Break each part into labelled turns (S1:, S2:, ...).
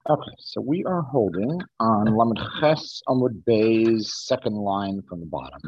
S1: Okay, so we are holding on Lamed Ches Amud Bey's second line from the bottom.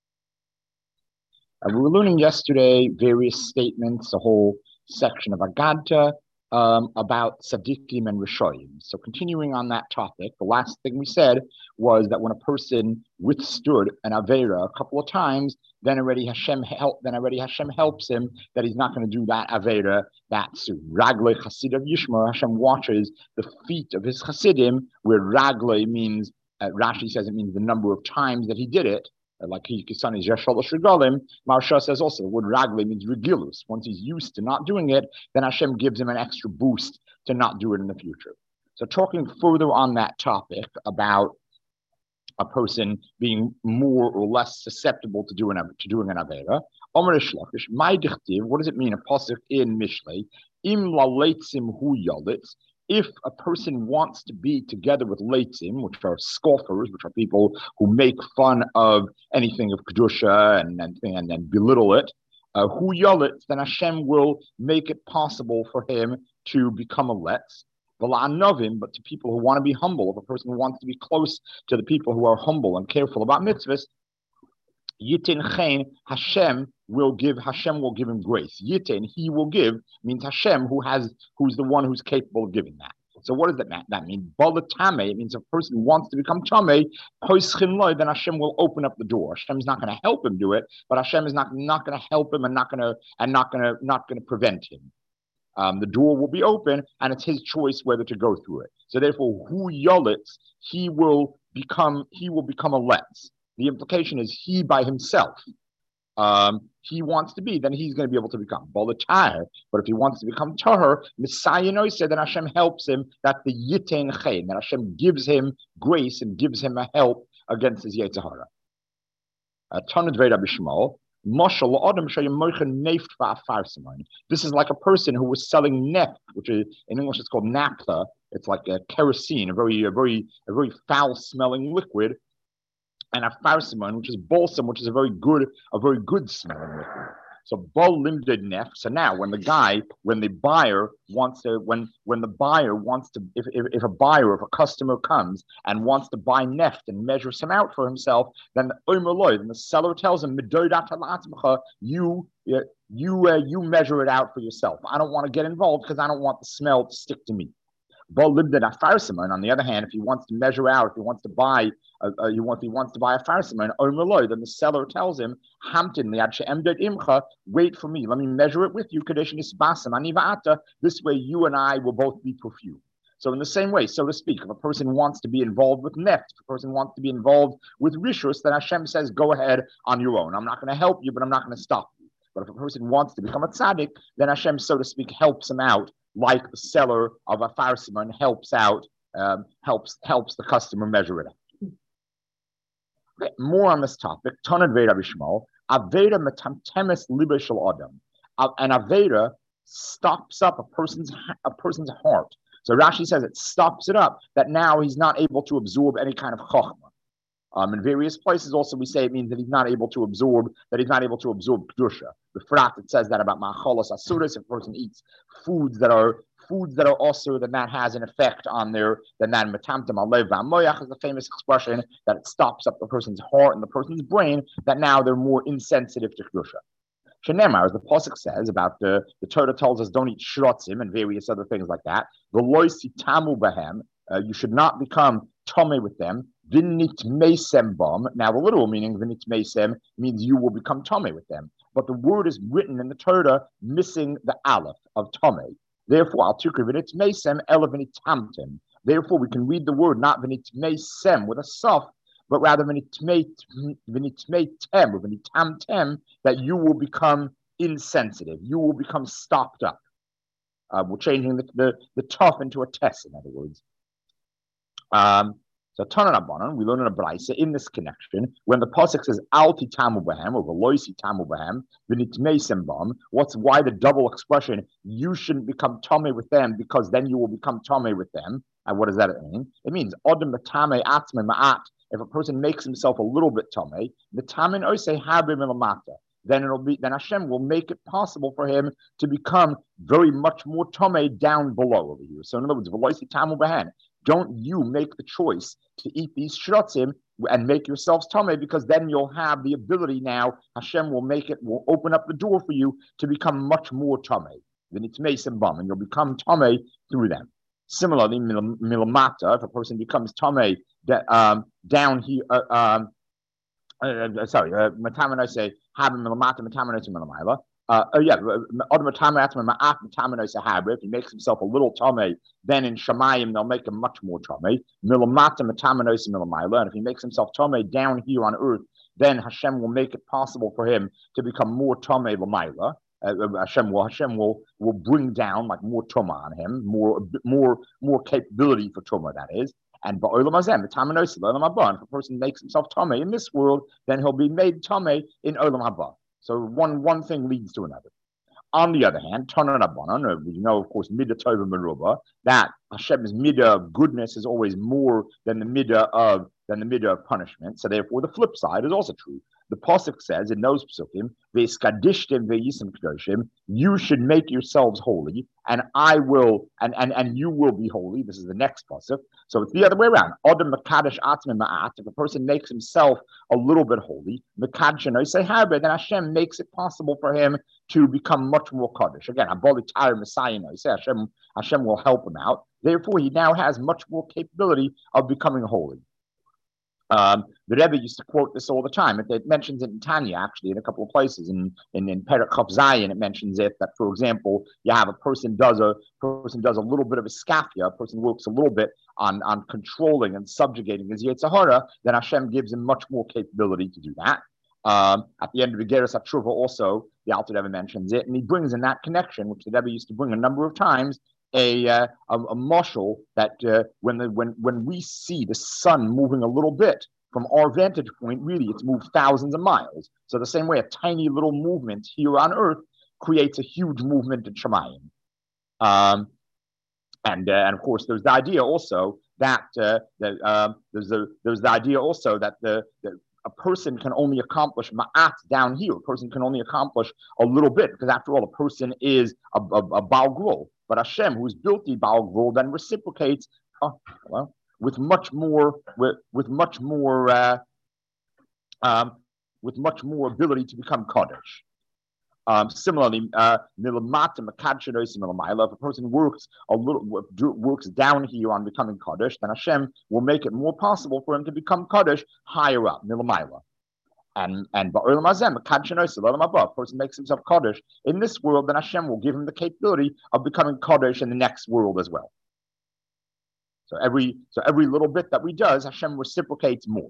S1: We were learning yesterday various statements, a whole section of Agadta about Tzaddikim and Rishoyim. So continuing on that topic, the last thing we said was that when a person withstood an Avera a couple of times, then already Hashem helps him that he's not going to do that Avera that soon. Ragle Chasidav Yishmer, Hashem watches the feet of his Chasidim, where Ragle means, Rashi says it means the number of times that he did it. Like Kisan is Yashalosh Regalim, Marsha says also the word Ragli means regilus. Once he's used to not doing it, then Hashem gives him an extra boost to not do it in the future. So talking further on that topic about a person being more or less susceptible to doing an Avera, Omer Shlakish, my dichtiv, what does it mean? A pasuk in Mishlei, Im laleitzim hu yalitz. If a person wants to be together with leitzim, which are scoffers, which are people who make fun of anything of kedusha and belittle it, hu yalitz, then Hashem will make it possible for him to become a letz. But to people who want to be humble, if a person wants to be close to the people who are humble and careful about mitzvahs, Yitin Chen, Hashem will give him grace. Yitin, he will give, means Hashem, who's the one who's capable of giving that. So what does that mean? Balatame, it means if a person wants to become Tameh, then Hashem will open up the door. Hashem's not going to help him do it, but Hashem is not going to help him and not going to prevent him. The door will be open, and it's his choice whether to go through it. So therefore, hu yolitz, he will become a letz. The implication is he by himself. He wants to be, then he's going to be able to become Bolatar. But if he wants to become Tahar, Messiah said that Hashem helps him, that the Yitain Chen, that Hashem gives him grace and gives him a help against his Yetzer Hara. Tanad Veda Bishmal. This is like a person who was selling neft, which is in English it's called naphtha. It's like a kerosene, a very foul-smelling liquid, and a farsimon, which is balsam, which is a very good smelling liquid. So bol limded neft. So now, when the buyer wants to, if a buyer, if a customer comes and wants to buy neft and measure some out for himself, then the seller tells him, you measure it out for yourself. I don't want to get involved because I don't want the smell to stick to me. On the other hand, if he wants to measure out, if he wants to buy a farsimon, then the seller tells him, wait for me, let me measure it with you. This way you and I will both be perfumed. So in the same way, so to speak, if a person wants to be involved with neft, if a person wants to be involved with rishus, then Hashem says, go ahead on your own. I'm not going to help you, but I'm not going to stop you. But if a person wants to become a tzaddik, then Hashem, so to speak, helps him out, like the seller of a farsimon helps the customer measure it out. Okay, more on this topic. Tanad Veda Bishmal, Aveda metamtemes liba shel adam. An Aveda stops up a person's heart. So Rashi says it stops it up, that now he's not able to absorb any kind of chokhmah. In various places also we say it means that he's not able to absorb kedusha. The frat, it says that about macholos asuras. If a person eats foods that are also, then that has an effect on then that metamtem alev v'amoyach is the famous expression that it stops up the person's heart and the person's brain, that now they're more insensitive to kedusha. Shenemar, as the pasuk says about the Torah tells us, don't eat shrotzim and various other things like that. V'lo sitamu bahem, you should not become tomei with them. Vinit meisem bam. Now, the literal meaning vinit meisem means you will become tomei with them. But the word is written in the Torah missing the aleph of tomei. Therefore, al tukri vinit meisem ela vinit tamtim. Therefore, we can read the word not vinit meisem with a suf, but rather vinit tem or vinit tamtem, that you will become insensitive. You will become stopped up. We're changing the tough into a test, in other words. So Tananabanan, we learn in a Braisa in this connection, when the pasuk says Al titamu bahem or Veloisi tamu bahem, v'nitmeisem bam, why the double expression, you shouldn't become tomei with them because then you will become tomei with them. And what does that mean? It means Odem matame atzme ma'at. If a person makes himself a little bit tomei, the tamin osei habim elamata, then Hashem will make it possible for him to become very much more tomei down below over here. So in other words, Veloisi tamu bahem. don't you make the choice to eat these shrotzim and make yourselves tamei, because then you'll have the ability now. Hashem will open up the door for you to become much more tamei than it's mesim bum, and you'll become tamei through them. Similarly, milamata, if a person becomes tamei down here, matamana say habim milamata, matamana to milamayla. If he makes himself a little tamei, then in Shamayim they'll make him much more tamei. And if he makes himself tamei down here on earth, then Hashem will make it possible for him to become more tamei l'mayla. Hashem will bring down like more tuma on him, more capability for tuma, that is. And if a person makes himself tamei in this world, then he'll be made tamei in olam haba. So one thing leads to another. On the other hand, Tanan Rabbanan, we know, of course, Midah Tova Meruba, that Hashem's Midah of goodness is always more than the Midah of punishment. So therefore, the flip side is also true. The pasuk says in those psukim, "Ve'skadishtem ve'yisim kedoshim," you should make yourselves holy, and I will, and you will be holy. This is the next pasuk. So it's the other way around. Adam mekadosh atzmim ma'at. If a person makes himself a little bit holy, mekadosh say harbe, then Hashem makes it possible for him to become much more kaddish. Again, Aboli Tire Messiah, say Hashem will help him out. Therefore, he now has much more capability of becoming holy. The Rebbe used to quote this all the time. It mentions it in Tanya, actually, in a couple of places. In Perek Chaf Zayin, it mentions it that, for example, you have a person does a little bit of a skafia, a person works a little bit on controlling and subjugating his Yetzer Hara, then Hashem gives him much more capability to do that. At the end of Geras HaTshuva also, the Alter Rebbe mentions it, and he brings in that connection, which the Rebbe used to bring a number of times, a mashal that when we see the sun moving a little bit from our vantage point, really it's moved thousands of miles. So the same way a tiny little movement here on Earth creates a huge movement in Shemayim. And of course, there's the idea also that a person can only accomplish ma'at down here. A person can only accomplish a little bit, because after all, a person is a Baal Grol. But Hashem, who's built the Baal Grol, then reciprocates with much more ability to become Kaddish. Similarly, if a person works down here on becoming Kaddish, then Hashem will make it more possible for him to become Kaddish higher up, Milamayla. And a person makes himself Kaddish in this world, then Hashem will give him the capability of becoming Kaddish in the next world as well. So every little bit that we does, Hashem reciprocates more.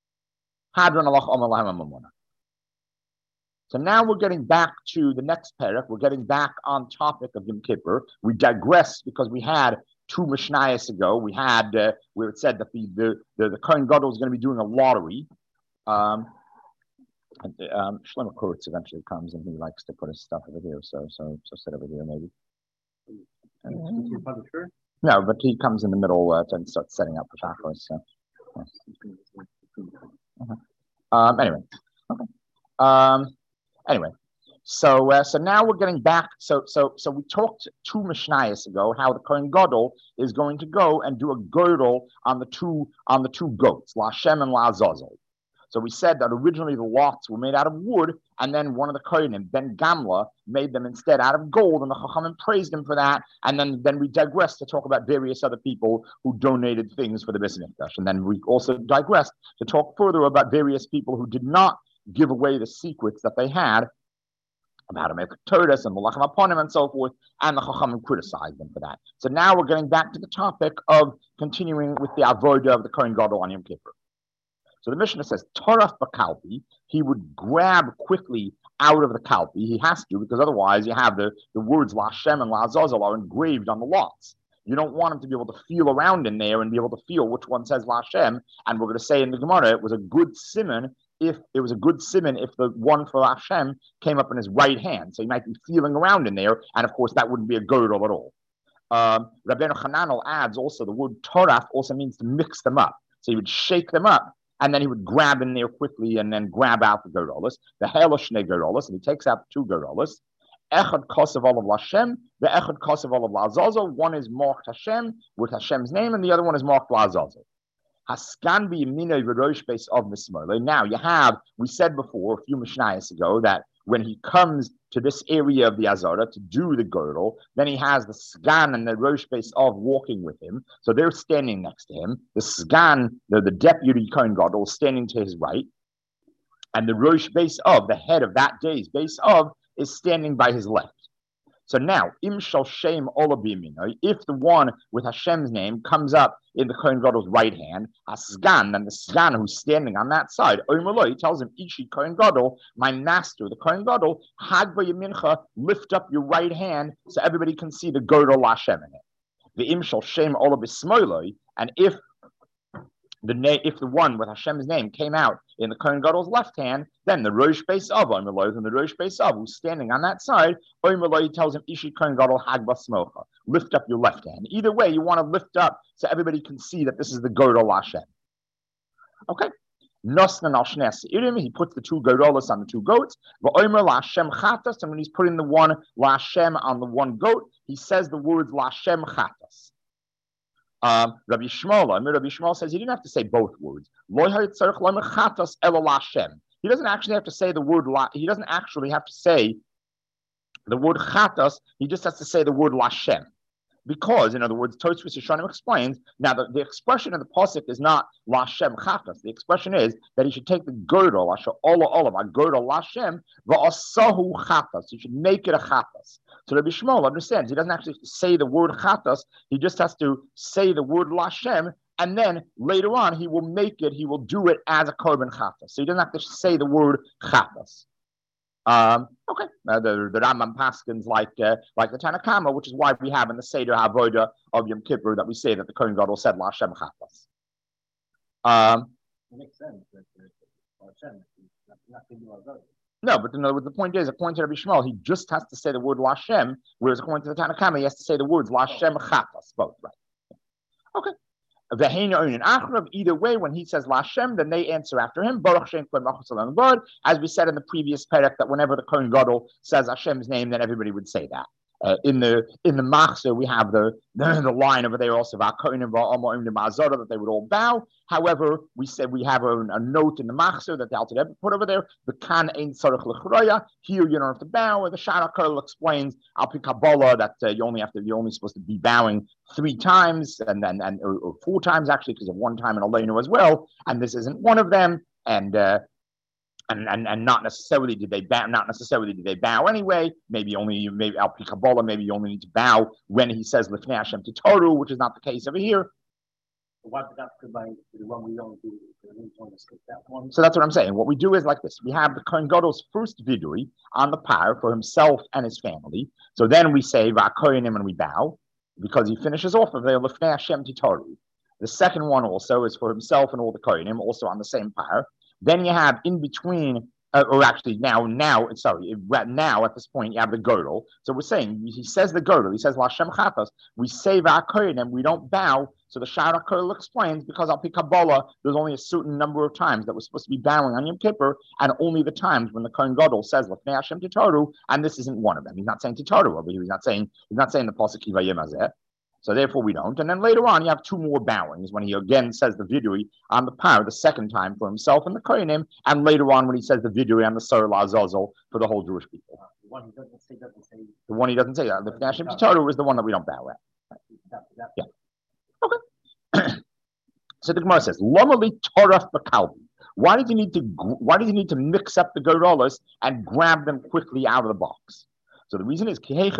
S1: So now we're getting back to the next parak. We're getting back on topic of Yom Kippur. We digress because we had two Mishnayos ago. We had where it said that the Kohen Gadol is going to be doing a lottery. Shlomo Kurtz eventually comes and he likes to put his stuff over here. So sit over here maybe. No, but he comes in the middle and starts setting up for Shachos. So. Anyway. Okay. Anyway, so now we're getting back. So we talked 2 Mishnayos ago how the Kohen Gadol is going to go and do a girdle on the two goats, La Shem and La Azazel. So we said that originally the lots were made out of wood, and then one of the Kohanim, Ben Gamla, made them instead out of gold, and the Chachamim praised him for that. And then we digressed to talk about various other people who donated things for the Beis Mikdash. And then we also digressed to talk further about various people who did not give away the secrets that they had about how to make Torahs and Malachim Aponim and so forth, and the Chachamim criticized them for that. So now we're getting back to the topic of continuing with the avodah of the Kohen Gadol on Yom Kippur. So the Mishnah says, Torah b'kalpi, he would grab quickly out of the kalpi. He has to, because otherwise you have the words La Shem and La Azazel are engraved on the lots. You don't want him to be able to feel around in there and be able to feel which one says La Shem. And we're going to say in the Gemara, it was a good siman if the one for Hashem came up in his right hand. So he might be feeling around in there, and of course that wouldn't be a girdle at all. Rabbeinu Hananel adds also the word toraf also means to mix them up. So he would shake them up, and then he would grab in there quickly and then grab out the girdles, the haloshne girdles, and he takes out 2 girdles. Echad Kosev Olav Lashem, the Echad Kosev Olav Lazazel. One is marked Hashem with Hashem's name, and the other one is marked Lazazel. Haskan b'yamino v'rosh base of mismole. Now you have, we said before a few mishnayos ago that when he comes to this area of the Azara to do the girdle, then he has the sgan and the rosh base of walking with him. So they're standing next to him. The sgan, the deputy Kohen Gadol, standing to his right, and the rosh base of, the head of that day's base of, is standing by his left. So now, im shal shem olabimino, if the one with Hashem's name comes up in the Kohen Gadol's right hand, Asgan, then the Sgan who's standing on that side, Omerlo, he tells him, Ishi Kohen Gadol, my master, the Kohen Gadol, Hagba Yamincha, lift up your right hand so everybody can see the Gadol Hashem in it. The im shal shem olabismoiloi, and if the one with Hashem's name came out in the Kohen Gadol's left hand, then the Rosh Beis Av, and the Rosh Beis Av, who's standing on that side, tells him, Ishi Kohen Gadol Hagba Smocha, lift up your left hand. Either way, you want to lift up so everybody can see that this is the Gadol Hashem. Okay? Nosnan al Shnes Irim, he puts the two Gadolas on the two goats. V'omer Lashem Chatas, and when he's putting the one Lashem on the one goat, he says the words Lashem Chatas. Rabbi Shmuel says he didn't have to say both words. He doesn't actually have to say the word. He doesn't actually have to say the word chatas. He just has to say the word lashem, because, in other words, Tosfos Yeshanim explains. Now, the expression of the pasuk is not lashem chatas. The expression is that he should take the girdle, asher ola olav, a girdle lashem, va'asahu chatas. He should make it a chatas. So Rabbi Shmuel understands he doesn't actually have to say the word chatas, he just has to say the word lashem, and then later on he will do it as a korban chatas. So he doesn't have to say the word chatas. Okay, the Rambam paskins like the Tanakama, which is why we have in the Seder HaAvodah of Yom Kippur that we say that the Kohen Gadol said lashem chatas.
S2: It makes sense that Hashem nothing to avoid.
S1: No, but in other words, the point is, according to Rabbi Shmuel, he just has to say the word Lashem, whereas according to the Tanakama, he has to say the words Lashem Chatas, both, right? Okay. Either way, when he says Lashem, then they answer after him. As we said in the previous parak, that whenever the Kohen Gadol says Hashem's name, then everybody would say that. In the Machzor, we have the line over there also about that they would all bow. However, we said we have a note in the Machzor that the Alter Rebbe put over there. The kan ein tzarich l'chroya. Here you don't have to bow. Or the Shara Kol explains al pi Kabbalah that you're only supposed to be bowing 3 times or 4 times actually, because of one time in Aleinu as well. And this isn't one of them. And not necessarily did they bow anyway. Maybe al pi Kabbalah, maybe you only need to bow when he says Lifnei Hashem Titoru, which is not the case over here.
S2: What by the one we don't do? That one.
S1: So that's what I'm saying. What we do is like this: we have the Kohen Gadol's first vidui on the par for himself and his family. So then we say Va'koyanim and we bow because he finishes off of the Lifnei Hashem Titoru. The second one also is for himself and all the Koyanim, also on the same par. Then you have in between, now at this point you have the girdle. So we're saying he says the girdle. He says Lashem Chatas. We say Va'koyanim. We don't bow. So the Shara Kol explains because al pi Kabbalah, there's only a certain number of times that we're supposed to be bowing on Yom Kippur, and only the times when the Kohen Gadol says Lefnei Hashem Titoru, and this isn't one of them. He's not saying Titoru over here. He's not saying the pasuk Kivayim Hazeh. So therefore we don't. And then later on you have 2 more bowings when he again says the vidui on the par the second time for himself and the Kohanim, and later on when he says the vidui on the Sar Lazazel for the whole Jewish people.
S2: The one he doesn't say.
S1: The one he doesn't say. The Lefnei Hashem Titoru is the one that we don't bow at. Yeah. Okay. So the Gemara says, "Lomali toraf b'kalbi." Why did he need to mix up the godolas and grab them quickly out of the box? So the reason is because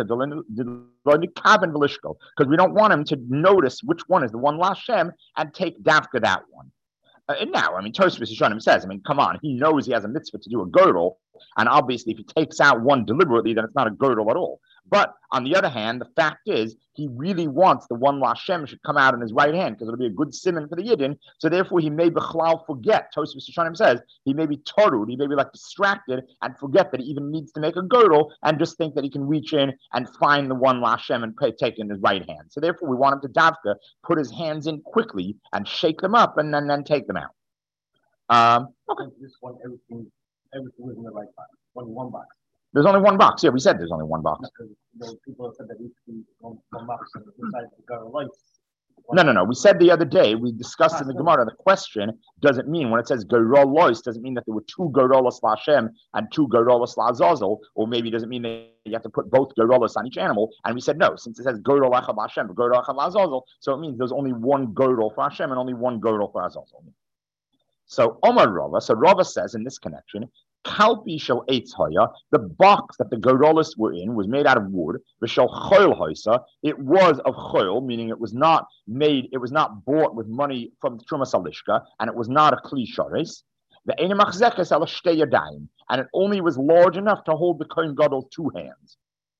S1: we don't want him to notice which one is the one Lashem and take dafka that one. And now, Tosfos Yeshanim says, come on, he knows he has a mitzvah to do a girdle, and obviously if he takes out one deliberately, then it's not a girdle at all. But on the other hand, the fact is, he really wants the one Lashem should come out in his right hand, because it'll be a good simon for the Yidden, so therefore he may bechlal forget. Tosfos Yeshanim says, he may be torud, he may be distracted, and forget that he even needs to make a girdle, and just think that he can reach in and find the one Lashem and take it in his right hand. So therefore we want him to davka, put his hands in quickly, and shake them up, and then take them out. Okay.
S2: This one, everything was in the right box. One box.
S1: There's only one box. Yeah, we said there's only one box.
S2: Because people have said that each one box inside the girl lights.
S1: No. We said the other day, we discussed in the Gemara, the question doesn't mean, when it says Gerolois, doesn't mean that there were two Gerolos Lashem and two Gerolos Lazazel, or maybe it doesn't mean that you have to put both Gerolos on each animal. And we said no, since it says Gerol Echad Lashem, Gerol Echad Lazazel, so it means there's only one Gerol for Hashem and only one Gerol for Azazel. So Omar Rava, so Rava says in this connection, Kalpi shel eitz hoya, the box that the Gerolos were in was made out of wood. V'shel choil hoisa, it was of choil, meaning it was not bought with money from Trumas Alishka, and it was not a kli sharis. The ene machzekes ala shtei yadayim, and it only was large enough to hold the Kohen Gadol's two hands.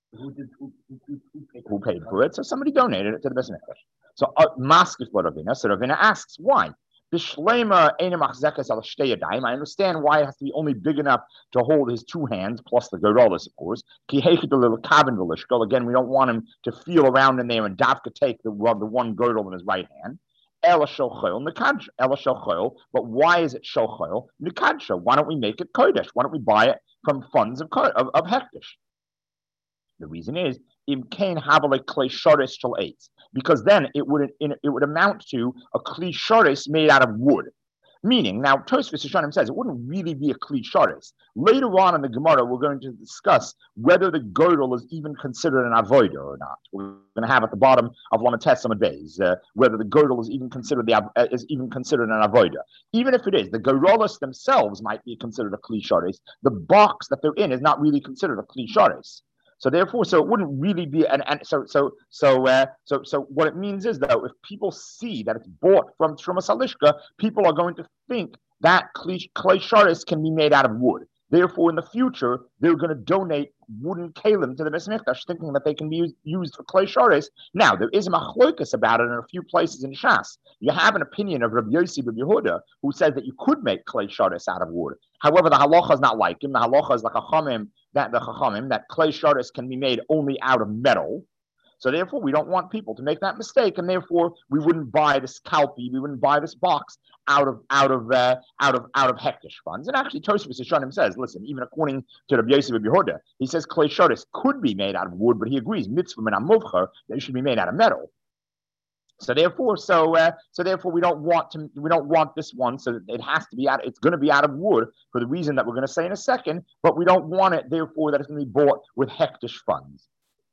S1: Who paid for it? So somebody donated it to the Beis Mikdash. So Maskif Ravina, so Ravina asks why. I understand why it has to be only big enough to hold his two hands, plus the Gerolos, of course. Again, we don't want him to feel around in there and Davka take the one girdle in his right hand. But why is it Shochel? Why don't we make it Kodesh? Why don't we buy it from funds of Hektish? The reason is, because then it would amount to a kli sharis made out of wood. Meaning, now Tosfos Rishonim says it wouldn't really be a kli sharis. Later on in the Gemara, we're going to discuss whether the girdle is even considered an avodah or not. We're going to have at the bottom of Lamates Samad Beis whether the girdle is even considered an avodah. Even if it is, the girdles themselves might be considered a kli sharis. The box that they're in is not really considered a kli sharis. So therefore, so it wouldn't really be so what it means is, though, if people see that it's bought from Trumas Alishka, people are going to think that clay sharis can be made out of wood. Therefore, in the future, they're going to donate wooden kalim to the Beis Mikdash, thinking that they can be used for clay sharis. Now, there is a machlokas about it in a few places in Shas. You have an opinion of Rabbi Yossi ben Yehuda, who says that you could make clay sharis out of wood. However, the halacha is not like him. The halacha is like that clay sharis can be made only out of metal. So therefore, we don't want people to make that mistake, and therefore, we wouldn't buy this kalpi, we wouldn't buy this box out of hektish funds. And actually, Tosfos Rishonim says, listen, even according to Rabbi Yossi ben Yehuda, he says clay sharis could be made out of wood, but he agrees mitzvah min amovcher that it should be made out of metal. So therefore, we don't want this one. So it has to be out. It's going to be out of wood for the reason that we're going to say in a second. But we don't want it, therefore, that it's going to be bought with hektish funds.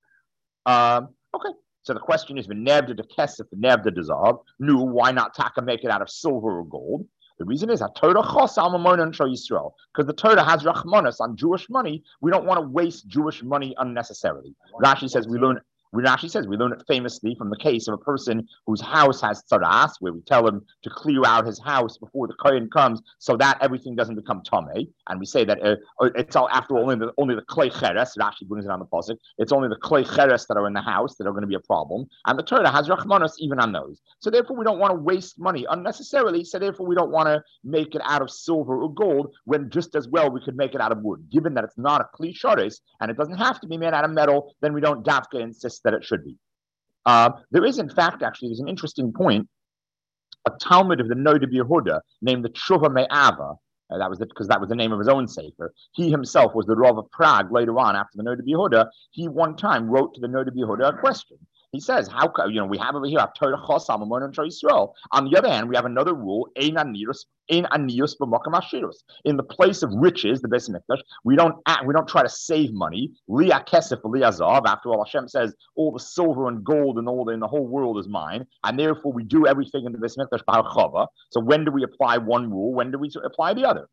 S1: Okay. So the question is, v'nevda de kesef, v'nevda de zahav. No, why not taka make it out of silver or gold? The reason is that Torah chos al mamon and Yisrael, because the Torah has rachmanas on Jewish money. We don't want to waste Jewish money unnecessarily. Rashi says we learn it famously from the case of a person whose house has tzaras, where we tell him to clear out his house before the kohen comes, so that everything doesn't become tamei. And we say that it's all, after all, only the klei cheres. Rashi brings it on the pasuk. It's only the klei cheres that are in the house that are going to be a problem. And the Torah has rachmanos even on those. So therefore, we don't want to waste money unnecessarily. So therefore, we don't want to make it out of silver or gold when just as well we could make it out of wood. Given that it's not a kli sharis and it doesn't have to be made out of metal, then we don't dafka insist that it should be. There is, in fact, there's an interesting point. A Talmud of the Noda B'Yehuda named the Tshuva Me'ava, because that was the name of his own sefer. He himself was the Rav of Prague later on after the Noda B'Yehuda. He one time wrote to the Noda B'Yehuda a question. He says, how we have over here Torah chos al mamon and Yisrael. On the other hand, we have another rule, ein aniyus b'makam ashirus. In the place of riches, the Beis Mikdash, we don't try to save money. Liya kesef liya zav. After all, Hashem says all the silver and gold and all in the whole world is mine, and therefore we do everything in the Beis Mikdash b'hal chava. So when do we apply one rule? When do we apply the other?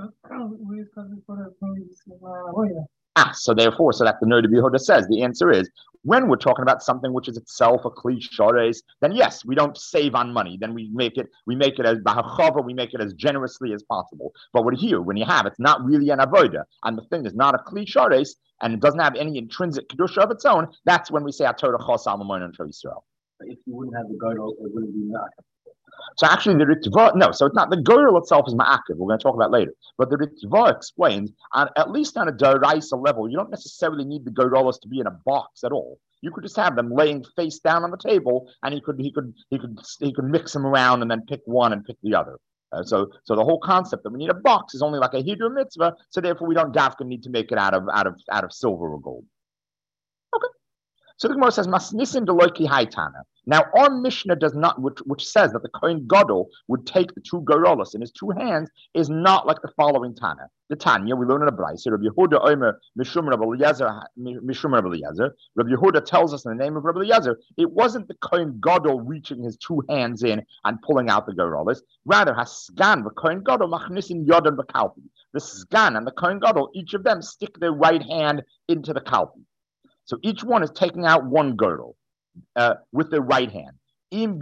S1: So therefore, so that the Noda B'Yehuda says, the answer is, when we're talking about something which is itself a kli sharis, then yes, we don't save on money. Then we make it as b'hachava, we make it as generously as possible. But when it's not really an avodah, and the thing is not a kli sharis, and it doesn't have any intrinsic kedusha of its own, that's when we say Torah chos al mamon and Yisrael.
S2: If you wouldn't have the girdle, it wouldn't be not.
S1: So actually, the Ritva, so it's not, the girdle itself is ma'akiv. We're going to talk about later. But the Ritva explains, at least on a deraisa level, you don't necessarily need the girdles to be in a box at all. You could just have them laying face down on the table, and he could mix them around and then pick one and pick the other. So the whole concept that we need a box is only like a hiddur mitzvah. So therefore, we don't dafka need to make it out of silver or gold. Okay. So the Gemara says, Masnisin deloiki haitana. Now, our Mishnah does not, which says that the Kohen Gadol would take the two gorillas in his two hands, is not like the following Tana. The Tanya, we learn in a Brayse, Rabbi Yehuda Omer, Mishum Rabbi Eliezer. Rabbi Yehuda tells us in the name of Rabbi Eliezer, it wasn't the Kohen Gadol reaching his two hands in and pulling out the gorillas. Rather, Hasgan, the Kohen Gadol, Machnisin Yodan B'Kalpi. The Sgan and the Kohen Gadol, each of them stick their right hand into the Kalpi. So each one is taking out one girdle with their right hand. If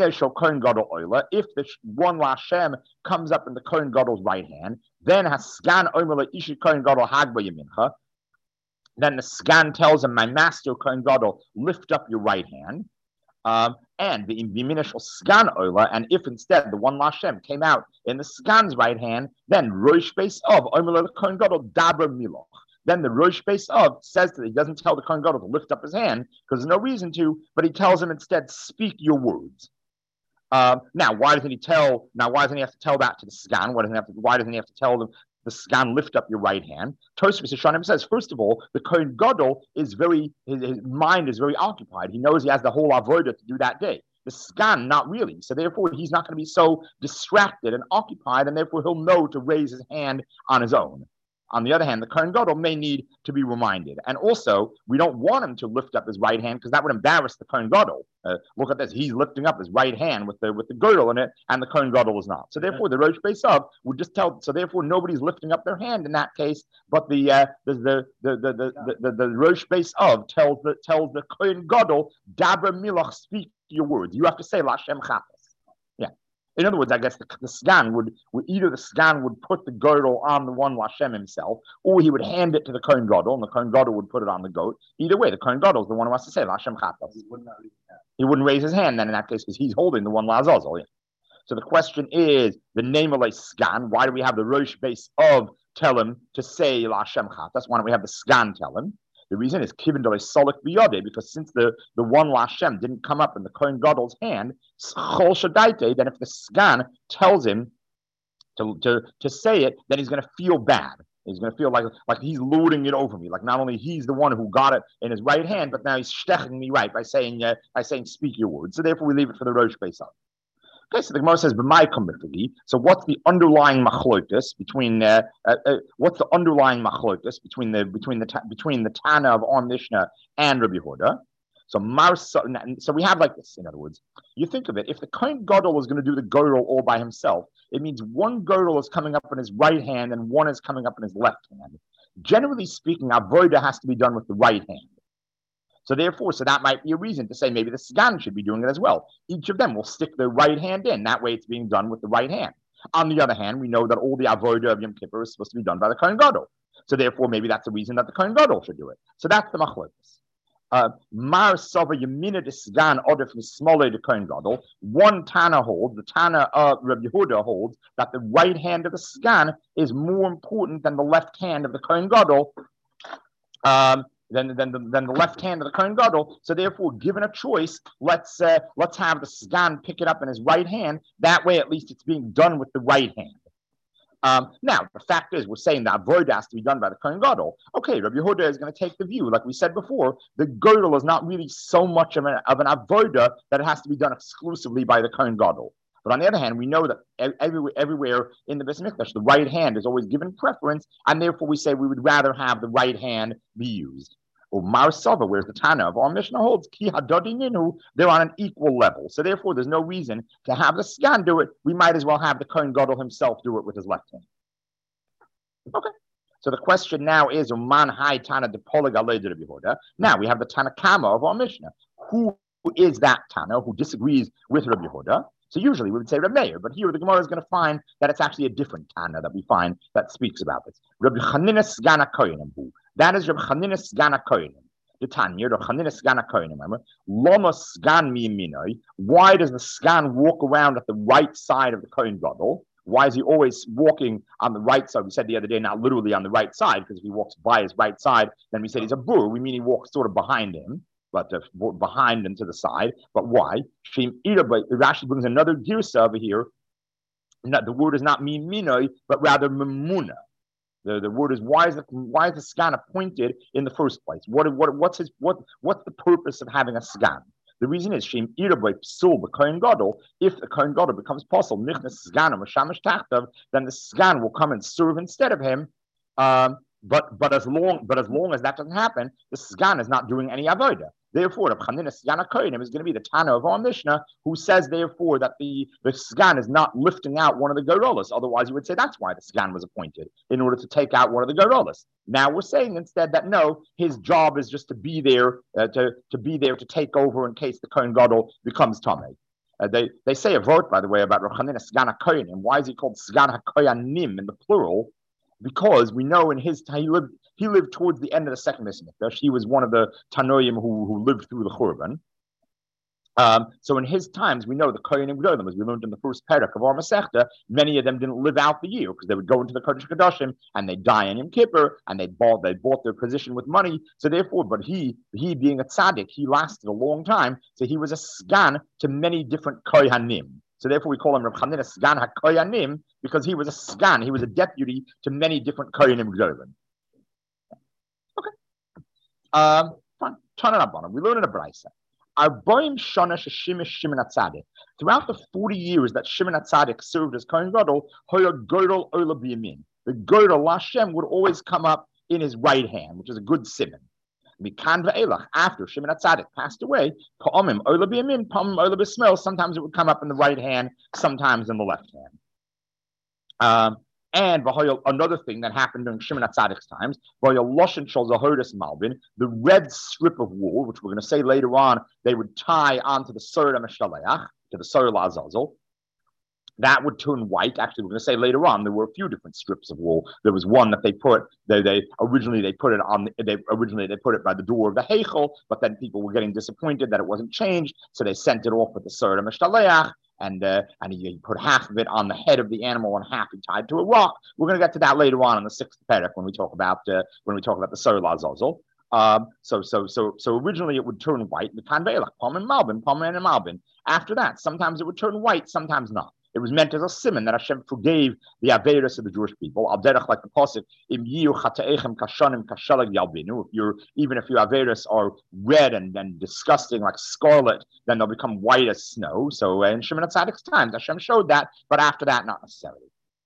S1: the one Lashem comes up in the Kohen Gadol's right hand, then Hasgan Omer Ishi Kohen Gadol Hagba Yamincha. Then the Sgan tells him, my master Kohen Gadol, lift up your right hand. And the initial Sgan Oila, and if instead the one Lashem came out in the Sgan's right hand, then Rosh Beis of Omer Kohen Gadol Dabra Miloch. Then the Rosh Beis of says that he doesn't tell the Kohen Gadol to lift up his hand because there's no reason to, but he tells him instead, speak your words. Now, why doesn't he have to tell that to the Sgan? Why doesn't he have to tell the Sgan, lift up your right hand? Tosfos Hashanim says, first of all, the Kohen Gadol is his mind is very occupied. He knows he has the whole avodah to do that day. The Sgan, not really. So therefore, he's not going to be so distracted and occupied, and therefore he'll know to raise his hand on his own. On the other hand, the Kohen Gadol may need to be reminded. And also, we don't want him to lift up his right hand because that would embarrass the Kohen Gadol. Look at this. He's lifting up his right hand with the girdle in it, and the Kohen Gadol is not. So therefore, the Rosh Beis of would just tell. So therefore, nobody's lifting up their hand in that case. But the Rosh Beis of tells the Kohen Gadol, Dabra Milach, speak your words. You have to say Lashem Chatas. Yeah. In other words, I guess the Sgan would either the Sgan would put the girdle on the one Lashem himself, or he would hand it to the Kohen Gadol, and the Kohen Gadol would put it on the goat. Either way, the Kohen Gadol is the one who has to say Lashem Chatas. He wouldn't raise his hand then in that case because he's holding the one Lazazel. Yeah. So the question is the name of a Sgan. Why do we have the Rosh Beis of tell him to say Lashem Chatas? Why don't we have the Sgan tell him? The reason is Kivin Dole Solik Biyode, because since the one Lashem didn't come up in the Kohen Gadol's hand, Chol Shadaite, then if the Sgan tells him to say it, then he's going to feel bad. He's going to feel like he's lording it over me. Like not only he's the one who got it in his right hand, but now he's steching me right by saying speak your words. So therefore we leave it for the Rosh Beis of. Okay, so the Gemara says, so what's the underlying machlokus between the Tana of our Mishnah and Rabbi Yehuda? So we have like this. In other words, you think of it, if the Kohen Gadol is going to do the girdle all by himself, it means one girdle is coming up in his right hand and one is coming up in his left hand. Generally speaking, avodah has to be done with the right hand. So therefore, that might be a reason to say maybe the Sgan should be doing it as well. Each of them will stick their right hand in. That way it's being done with the right hand. On the other hand, we know that all the avodah of Yom Kippur is supposed to be done by the Kohen Gadol. So therefore, maybe that's a reason that the Kohen Gadol should do it. So that's the machlokas. Mar Sava Yamina de Sgan Odif Mismole de Kohen Gadol. One Tana holds, the Tana of Rabbi Yehuda holds, that the right hand of the Sgan is more important than the left hand of the Kohen Gadol. Than the left hand of the Kohen Gadol. So therefore, given a choice, let's have the Sgan pick it up in his right hand. That way, at least it's being done with the right hand. Now, the fact is, we're saying that avodah has to be done by the Kohen Gadol. Okay, Rabbi Yehuda is going to take the view, like we said before, the girdle is not really so much of an avodah that it has to be done exclusively by the Kohen Gadol. But on the other hand, we know that everywhere in the Beis Mikdash, the right hand is always given preference, and therefore we say we would rather have the right hand be used. Or Mar Sava, whereas the Tana of our Mishnah holds, Ki Hadodininu, they're on an equal level. So therefore, there's no reason to have the Sgan do it. We might as well have the Kohen Gadol himself do it with his left hand. Okay. So the question now is, Man Hai Tana de Polig Alei de Rabbi Yehuda. Now we have the Tana Kama of our Mishnah. Who is that Tana who disagrees with Rabbi Yehuda? So usually we would say Reb Meir, but here the Gemara is going to find that it's actually a different Tana that we find that speaks about this. Rabbi Chanina Sgana Kohenim. That is Rabbi Chanina Sgana Kohenim. The Tanya, Rabbi Chanina Sgana Kohenim. Remember, Lama Sgan Miyaminoi. Why does the Sgan walk around at the right side of the Kohen Gadol? Why is he always walking on the right side? We said the other day, not literally on the right side, because if he walks by his right side, then we said he's a bur. We mean he walks sort of behind him. But behind and to the side. But why? Rashi brings another girsa over here the word is not minoi, but rather memuna. The word is why is the sgan appointed in the first place? What's the purpose of having a sgan? The reason is Shem Iraboy Psul Kohen Gadol. If the Kohen Gadol becomes possible, Nichnas Sganim Mashamish Tachtav, then the Sgan will come and serve instead of him. But as long as that doesn't happen, the Sgan is not doing any avodah. Therefore, the Chanina Sgan HaKohenim is going to be the Tana of our Mishnah, who says therefore that the Sgan is not lifting out one of the Gorolas. Otherwise, you would say that's why the Sgan was appointed, in order to take out one of the Gorolas. Now we're saying instead that no, his job is just to be there, to be there to take over in case the Kohen Gadol becomes Tameh. They say a vote, by the way, about Chanina Sgan HaKohenim. Why is he called Sgan HaKohanim in the plural? Because we know in his time he lived towards the end of the second Mikdash. He was one of the Tanoim who lived through the Churban. So in his times, we know the Kohanim Gedolim, as we learned in the first parak of our Masechta, many of them didn't live out the year because they would go into the Kodesh Kodashim and they die on Yom Kippur and they bought their position with money. So therefore, but he being a tzaddik, he lasted a long time. So he was a sgan to many different Kohanim. So therefore, we call him Reb Chanina Sgan HaKohanim because he was a sgan, he was a deputy to many different Kohanim Gedolim. Okay. Fine. We learn in a Braisa. Throughout the 40 years that Shimon HaTzadik served as Kohen Gadol, the Godol Lashem would always come up in his right hand, which is a good simon. After Shimon HaTzadik passed away, sometimes it would come up in the right hand, sometimes in the left hand. And another thing that happened during Shimon HaTzadik's times, the red strip of wool, which we're going to say later on, they would tie onto the Sora Meshaleach, to the Sora Lazazel. That would turn white. Actually, we're going to say later on there were a few different strips of wool. There was one that they originally put it by the door of the Heichel, but then people were getting disappointed that it wasn't changed, so they sent it off with the Sora Meshaleach. And he put half of it on the head of the animal and half he tied to a rock. We're going to get to that later on in the sixth parak when we talk about the Sora Lazazel. So originally it would turn white. After that, sometimes it would turn white, sometimes not. It was meant as a simon that Hashem forgave the Averis of the Jewish people. Al derech, like the pasuk, even if your Averis are red and disgusting like scarlet, then they'll become white as snow. So in Shimon HaTzadik's times, Hashem showed that, but after that, not necessarily.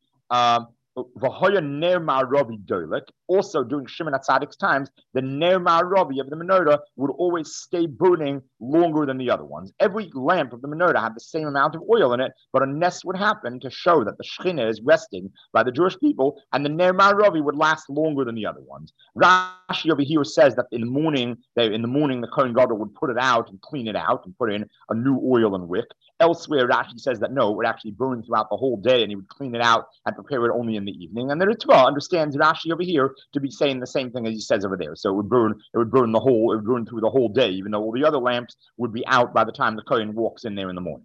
S1: Also during Shimon HaTzadik's times, the Ner Ma'aravi of the menorah would always stay burning longer than the other ones. Every lamp of the menorah had the same amount of oil in it, but a nes would happen to show that the Shekhinah is resting by the Jewish people, and the Ner Ma'aravi would last longer than the other ones. Rashi over here says that in the morning the Kohen Gadol would put it out and clean it out and put in a new oil and wick. Elsewhere, Rashi says that no, it would actually burn throughout the whole day, and he would clean it out and prepare it only in the evening. And the Ritva understands Rashi over here to be saying the same thing as he says over there. So it would burn through the whole day, even though all the other lamps would be out by the time the Kohen walks in there in the morning.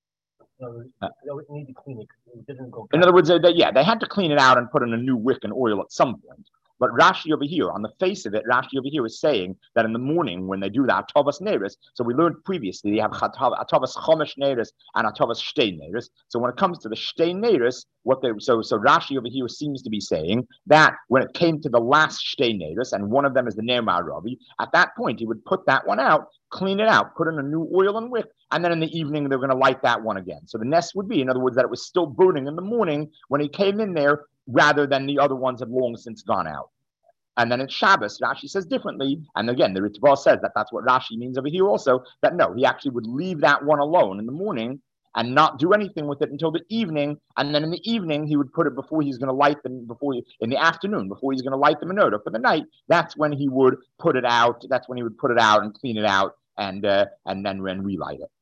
S2: Need to clean it. It didn't go.
S1: In other words, they had to clean it out and put in a new wick and oil at some point. But Rashi over here, on the face of it, Rashi over here is saying that in the morning when they do that, Atavas Neris, so we learned previously, they have Atavas Chomesh Neris and Atavas Shtei Neris. So when it comes to the Shtei Neris, so Rashi over here seems to be saying that when it came to the last Shtei Neris, and one of them is the Ner Ma'aravi, at that point he would put that one out, clean it out, put in a new oil and wick, and then in the evening they're going to light that one again. So the nest would be, in other words, that it was still burning in the morning when he came in there, rather than the other ones had long since gone out. And then it's Shabbos, Rashi says differently. And again, the Ritva says that that's what Rashi means over here also, that no, he actually would leave that one alone in the morning and not do anything with it until the evening. And then in the evening, he would put it before he's going to light them, in the afternoon, before he's going to light the menorah for the night. That's when he would put it out. That's when he would put it out and clean it out and then relight it.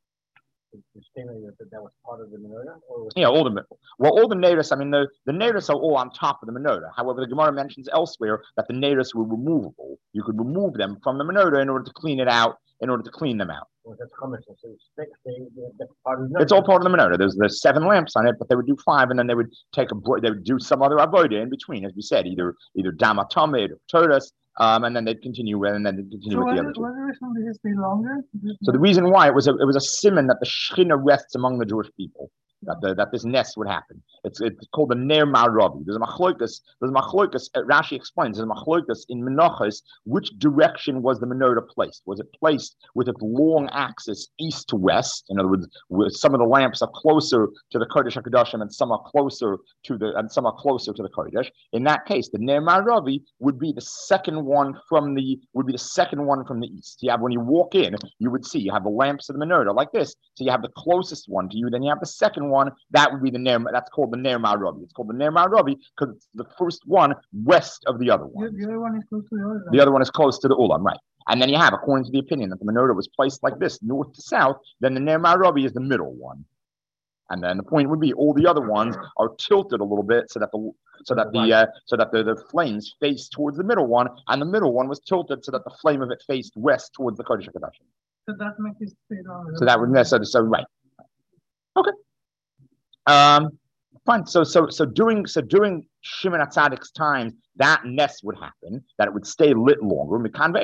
S2: That was part of the menorah?
S1: All the neiros, I mean, the neiros are all on top of the menorah. However, the Gemara mentions elsewhere that the neiros were removable. You could remove them from the menorah in order to clean it out, in order to clean them out.
S2: Well, that's common. So
S1: it's all part of the menorah. There's 7 lamps on it, but they would do 5, and then they would they would do some other avodah in between, as we said, either damatamid or torus. And then they'd continue with the other two.
S3: Was the reason for this be longer?
S1: So the reason why it was a simon that the Shekhinah rests among the Jewish people, that this nest would happen. It's called the Ner Ma'aravi. There's a machlokas. Rashi explains there's a machlokas in Menachos. Which direction was the menorah placed? Was it placed with its long axis east to west? In other words, some of the lamps are closer to the Kodesh HaKadoshim and some are closer to the Kodesh. In that case, the Ner Ma'aravi would be the second one from the east. You have, when you walk in, you would see you have the lamps of the menorah like this. So you have the closest one to you, then you have the second one. That would be the Ner. That's called the Ner Ma'aravi. It's called the Ner Ma'aravi because it's the first one west of the other one.
S3: The other one is close to the Ulam.
S1: The other one is close to the Ulam, right? And then you have, according to the opinion, that the menorah was placed like this, north to south. Then the Ner Ma'aravi is the middle one. And then the point would be all the other ones are tilted a little bit so that the flames face towards the middle one, and the middle one was tilted so that the flame of it faced west towards the Kodesh HaKadoshim.
S3: So that makes it straight on.
S1: So that would so right. Okay. Fine. So during Shimon HaTzadik's times, that nest would happen, that it would stay lit longer.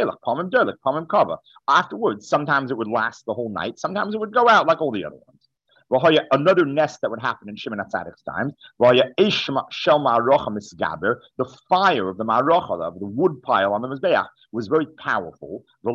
S1: Afterwards, sometimes it would last the whole night. Sometimes it would go out like all the other ones. Another nest that would happen in Shimon HaTzadik's times, the fire of the ma'arocha, of the wood pile on the Mizbeach, was very powerful. The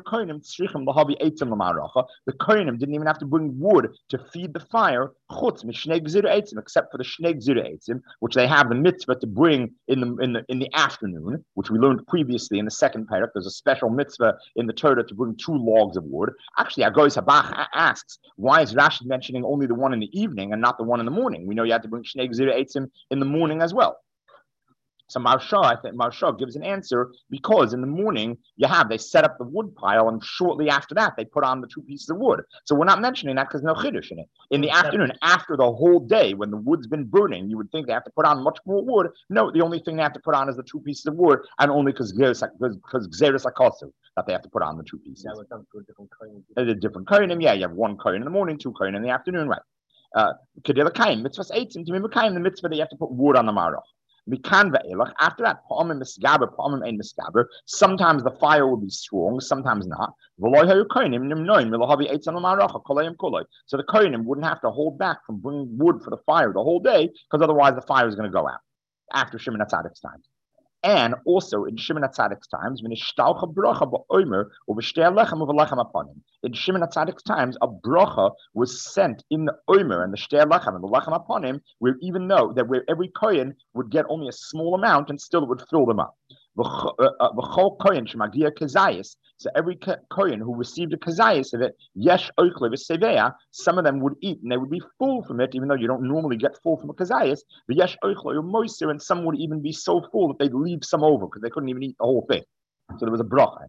S1: Kohanim didn't even have to bring wood to feed the fire, except for the Shnei Gzira Eitzim, which they have the mitzvah to bring in the afternoon, which we learned previously in the second parak. There's a special mitzvah in the Torah to bring 2 logs of wood. Actually, Agoy Sabach asks, why is Rashi mentioning only the one in the evening and not the one in the morning? We know you have to bring Shnei Gzira Eitzim in the morning as well. So Marsha gives an answer because in the morning they set up the wood pile, and shortly after that they put on the 2 pieces of wood. So we're not mentioning that because no chiddush in it. In the afternoon, after the whole day, when the wood's been burning, you would think they have to put on much more wood. No, the only thing they have to put on is the 2 pieces of wood, and only because Gzeres HaKosu that they have to put on the 2 pieces.
S2: That was done to a different kohen.
S1: A different kohenim, you have 1 kohen in the morning, 2 kohen in the afternoon, right? Kedila kain mitzvahs eitzim to mimakaim, the mitzvah that you have to put wood on the marach. After that, sometimes the fire will be strong, sometimes not. So the kohenim wouldn't have to hold back from bringing wood for the fire the whole day, because otherwise the fire is going to go out after Shimon HaTzadik's time. And also in Shimon HaTzadik's times, in Shimon HaTzadik's times, a bracha was sent in the omer and the shtei lechem and the lechem upon him, where every kohen would get only a small amount and still it would fill them up. So every kohen who received a kazayas of it, yesh oikle v'seveya, some of them would eat and they would be full from it, even though you don't normally get full from a kazayas. But yesh oikle or moiser, and some would even be so full that they'd leave some over because they couldn't even eat the whole thing. So there was a bracha.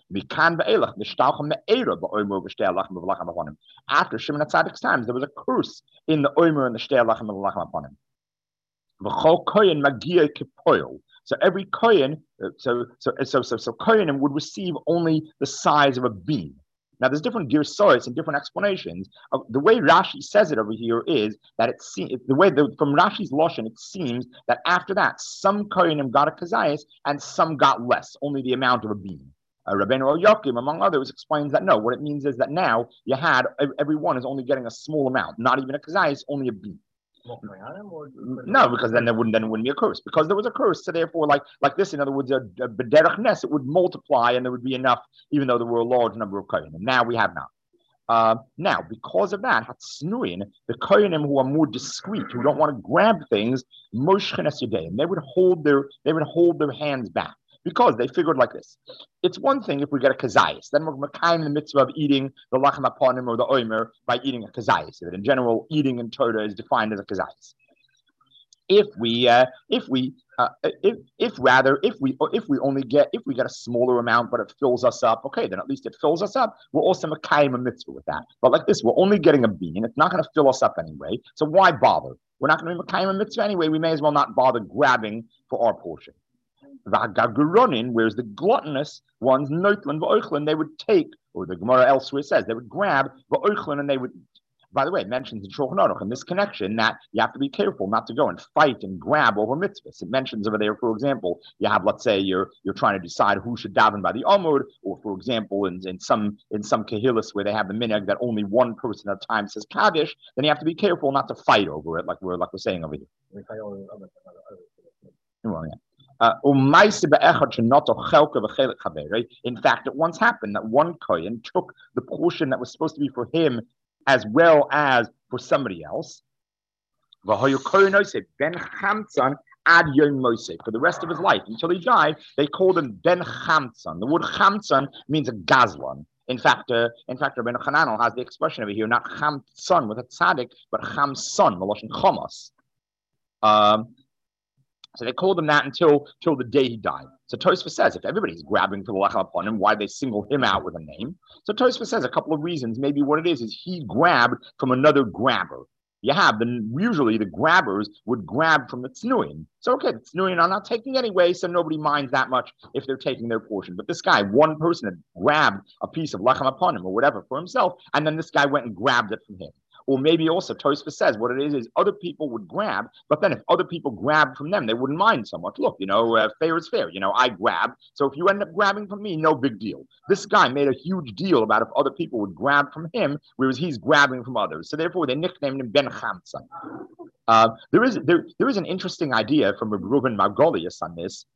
S1: After Shimon HaTzadik's times, there was a curse in the omer and the shtei lechem and the lechem upon him. So every kohen, so kohenim would receive only the size of a bean. Now there's different girsois and different explanations. The way Rashi says it over here is that from Rashi's lashon, it seems that after that some kohenim got a kazayas and some got less, only the amount of a bean. Rabbeinu Yakim, among others, explains that no, what it means is that now everyone is only getting a small amount, not even a kazayas, only a bean. No, because then it wouldn't be a curse. Because there was a curse, so therefore, like this, in other words, a bederach nes, it would multiply, and there would be enough, even though there were a large number of kohenim. Now we have not. Now, because of that, hatznuin, the kohenim who are more discreet, who don't want to grab things, moshchen es yadayim, they would hold their hands back. Because they figured like this. It's one thing if we get a kazayas, then we're makayim the mitzvah of eating the lachem aponim or the omer by eating a kazayas. In general, eating in Torah is defined as a kazayas. If we get a smaller amount, but it fills us up, okay, then at least it fills us up. We're also makayim a mitzvah with that. But like this, we're only getting a bean. It's not going to fill us up anyway. So why bother? We're not going to be makayim a mitzvah anyway. We may as well not bother grabbing for our portion. Whereas the gluttonous ones, Noitlan v'oichlin, they would take, or the Gemara elsewhere says, they would grab v'oichlin and they would eat. by the way, it mentions in Shulchan Aruch in this connection that you have to be careful not to go and fight and grab over mitzvahs. It mentions over there, for example, you have, let's say, you're trying to decide who should daven by the Amud, or for example, in some kahillas where they have the minhag that only one person at a time says Kaddish, then you have to be careful not to fight over it, like we're saying over here. Well, yeah. In fact, it once happened that one kohen took the portion that was supposed to be for him as well as for somebody else. For the rest of his life, until he died, they called him Ben Chamtzon. The word Chamtzon means a gazlan. In fact, Rabbeinu Hananel has the expression over here, not Chamtzon with a tzaddik, but Chamson, the Lashon Chomos. So they called him that until the day he died. So Tosfos says, if everybody's grabbing for the lechem upon him, why they single him out with a name? So Tosfos says a couple of reasons. Maybe what it is he grabbed from another grabber. Usually the grabbers would grab from the tznuim. So okay, the tznuim are not taking anyway, so nobody minds that much if they're taking their portion. But this guy, one person had grabbed a piece of lechem upon him or whatever for himself, and then this guy went and grabbed it from him. Or maybe also Tosfos says what it is other people would grab, but then if other people grabbed from them, they wouldn't mind so much. Look, fair is fair. I grabbed. So if you end up grabbing from me, no big deal. This guy made a huge deal about if other people would grab from him, whereas he's grabbing from others. So therefore, they nicknamed him Ben Chamtzon. There is an interesting idea from Reuven Margolius on this.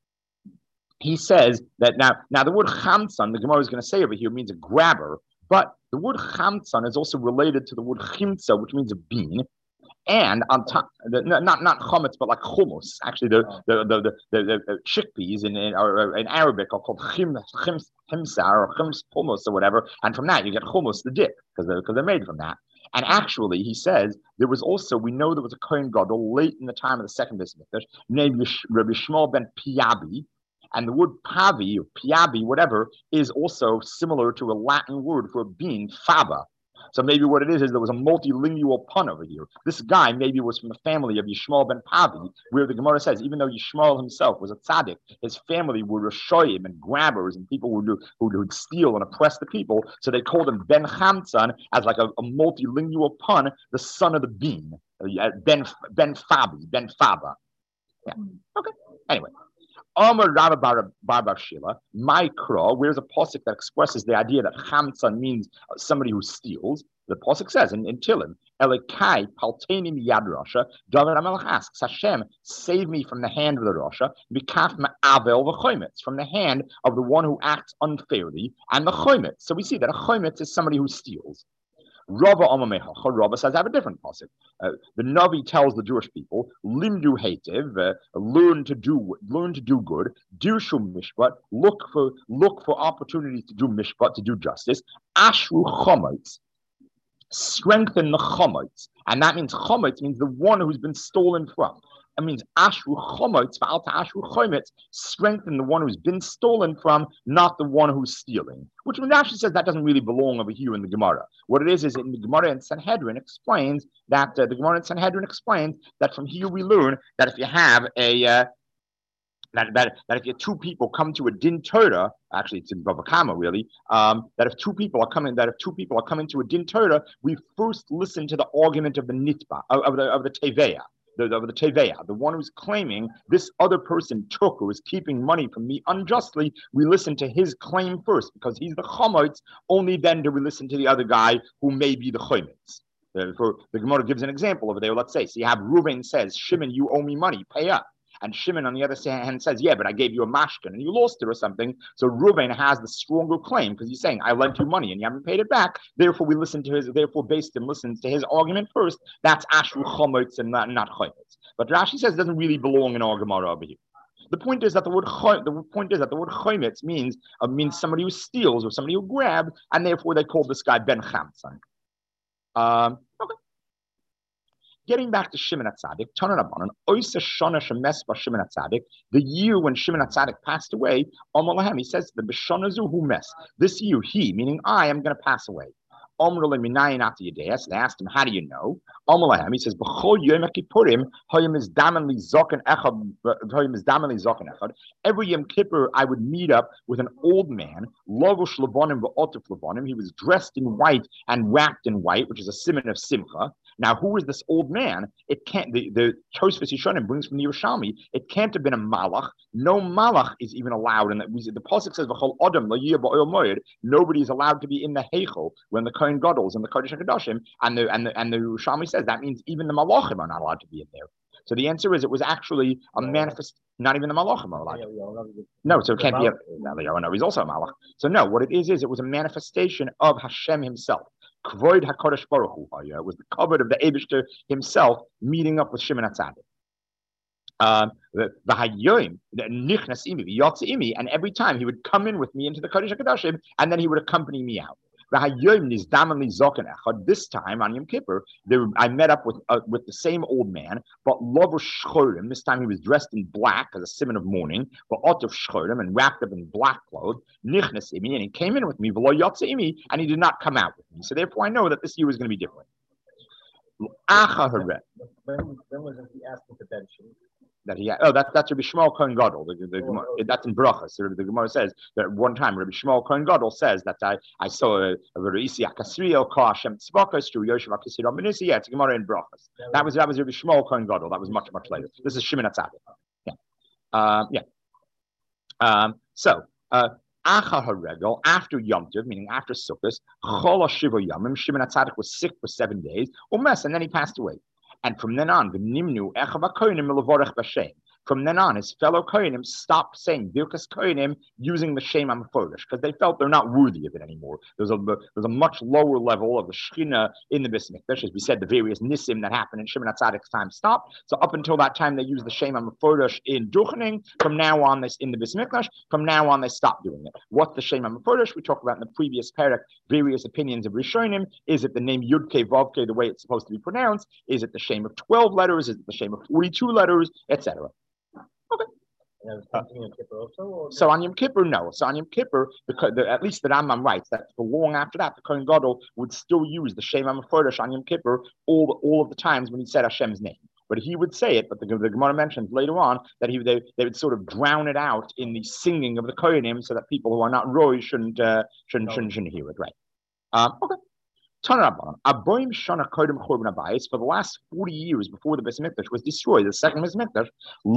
S1: He says that now the word Chamtzon, the Gemara is going to say over here, means a grabber. But the word chamtzon is also related to the word chimtza, which means a bean, and on top, not chometz, but like hummus. Actually, the chickpeas in Arabic are called chimsa or chims hummus or whatever, and from that you get hummus, the dip, because they're made from that. And actually, he says we know there was a Kohen Gadol late in the time of the second Beis Mikdash named Rabbi Shmuel ben Piabi. And the word pavi or piabi, whatever, is also similar to a Latin word for a bean, faba. So maybe what it is there was a multilingual pun over here. This guy maybe was from the family of Yishmael ben Pavi, where the Gemara says, even though Yishmael himself was a tzaddik, his family were Rishoyim and grabbers and people who would steal and oppress the people. So they called him Ben Chamtzon as like a multilingual pun, the son of the bean. Ben Faba. Yeah. Okay. Anyway. Amar Rabba Bar Shila, Mikra, where's a pasuk that expresses the idea that Chamtzon means somebody who steals. The pasuk says in Tilim, Elikai palteni miyad Rasha, David HaMelech asks, Hashem, save me from the hand of the Rasha, Mikaf ma'avel v'chometz, from the hand of the one who acts unfairly, and the chometz. So we see that a chometz is somebody who steals. Rava says, I have a different pasuk. The Navi tells the Jewish people, Limdu hetiv, learn to do good, dirshu mishpat, look for opportunities to do mishpat, to do justice. Ashru chometz, strengthen the chometz, and that means chometz means the one who's been stolen from. It means ashru chometz, fa'alta ashru chometz, strengthen the one who's been stolen from, not the one who's stealing. Which Rashi says that doesn't really belong over here in the Gemara. What it is in the Gemara in Sanhedrin explains that from here we learn that if you have that if you two people come to a din Torah, actually it's in Bava Kama really, that if two people are coming to a din Torah, we first listen to the argument of the nitba, of the teveya. The one who's claiming this other person took or was keeping money from me unjustly, we listen to his claim first because he's the chometz. Only then do we listen to the other guy who may be the chometz. The Gemara gives an example over there. Let's say, so you have Reuven says, Shimon, you owe me money, pay up. And Shimon, on the other hand, says, yeah, but I gave you a mashkin and you lost it or something. So Reuven has the stronger claim because he's saying, I lent you money and you haven't paid it back. Therefore, listens to his argument first. That's Ashru Chometz and not Chometz. But Rashi says it doesn't really belong in our Gemara over here. The point is that the word Chometz means somebody who steals or somebody who grabs, and therefore they call this guy Ben Chamtzon. Okay. Getting back to Shimon HaTzadik, the year when Shimon HaTzadik passed away, he says to the B'shana zu hu mes. This year, he, meaning I, am going to pass away. So they asked him, how do you know? He says, every Yom Kippur I would meet up with an old man. He was dressed in white and wrapped in white, which is a simon of simcha. Now, who is this old man? It can't. The Tosfos Yishonim brings from the Yerushalmi. It can't have been a malach. No malach is even allowed. And the pasuk says, "V'chol adam lo yiyeh ba'oil moed." Nobody is allowed to be in the heichel when the Kohen Gadol is in the Kodesh HaKadoshim. And the Yerushalmi says that means even the malachim are not allowed to be in there. So the answer is it was actually a manifest. Not even the malachim are allowed. No, so it can't be. He's also a malach. So no, what it is it was a manifestation of Hashem Himself. Kvoid HaKadosh Baruch Hu. It was the covet of the Eibishter himself meeting up with Shimon HaTzadik. And every time he would come in with me into the Kodesh HaKadoshim, and then he would accompany me out. This time on Yom Kippur, I met up with the same old man, but this time he was dressed in black as a simon of mourning, but and wrapped up in black clothes. And he came in with me, and he did not come out with me. So therefore, I know that this year is going to be different.
S2: When was he asking for benching?
S1: That's Rabbi Shmuel Kohen Gadol. That's in Brachas. The Gemara says that one time Rabbi Shmuel Kohen Gadol says that I saw a Reisi Akasriel Ko Hashem Tzvakas through Yoshev Akasir Aminisi. Yeah, it's a Gemara in Brachas. That was Rabbi Shmuel Kohen Gadol. That was much later. This is Shimon HaTzadik. So Achar HaRegel, after Yom Tov, meaning after Sukkot, Chol HaShiva Yomim, Shimon HaTzadik was sick for 7 days, and then he passed away. And from then on, from then on, his fellow Kohanim stopped saying Birkas Kohanim using the Shem HaMeforesh because they felt they're not worthy of it anymore. There's a much lower level of the Shechina in the Beis Mikdash. As we said, the various Nisim that happened in Shimon HaTzadik's time stopped. So up until that time, they used the Shem HaMeforesh in Duchening. From now on, in the Beis Mikdash. From now on, they stopped doing it. What's the Shem HaMeforesh? We talked about in the previous parak various opinions of Rishonim. Is it the name Yud-Kei Vav-Kei the way it's supposed to be pronounced? Is it the Shem of 12 letters? Is it the Shem of 42 letters, etc.? Okay. So on Yom Kippur, no. So on Yom Kippur, because at least the Rambam writes that for long after that, the Kohen Gadol would still use the Shem HaMeforesh on Yom Kippur all of the times when he said Hashem's name. But he would say it, but the Gemara mentions later on that they would sort of drown it out in the singing of the Kohanim so that people who are not Roy shouldn't hear it, right? Okay. For the last 40 years before the Beis Mikdash was destroyed, the second Beis Mikdash,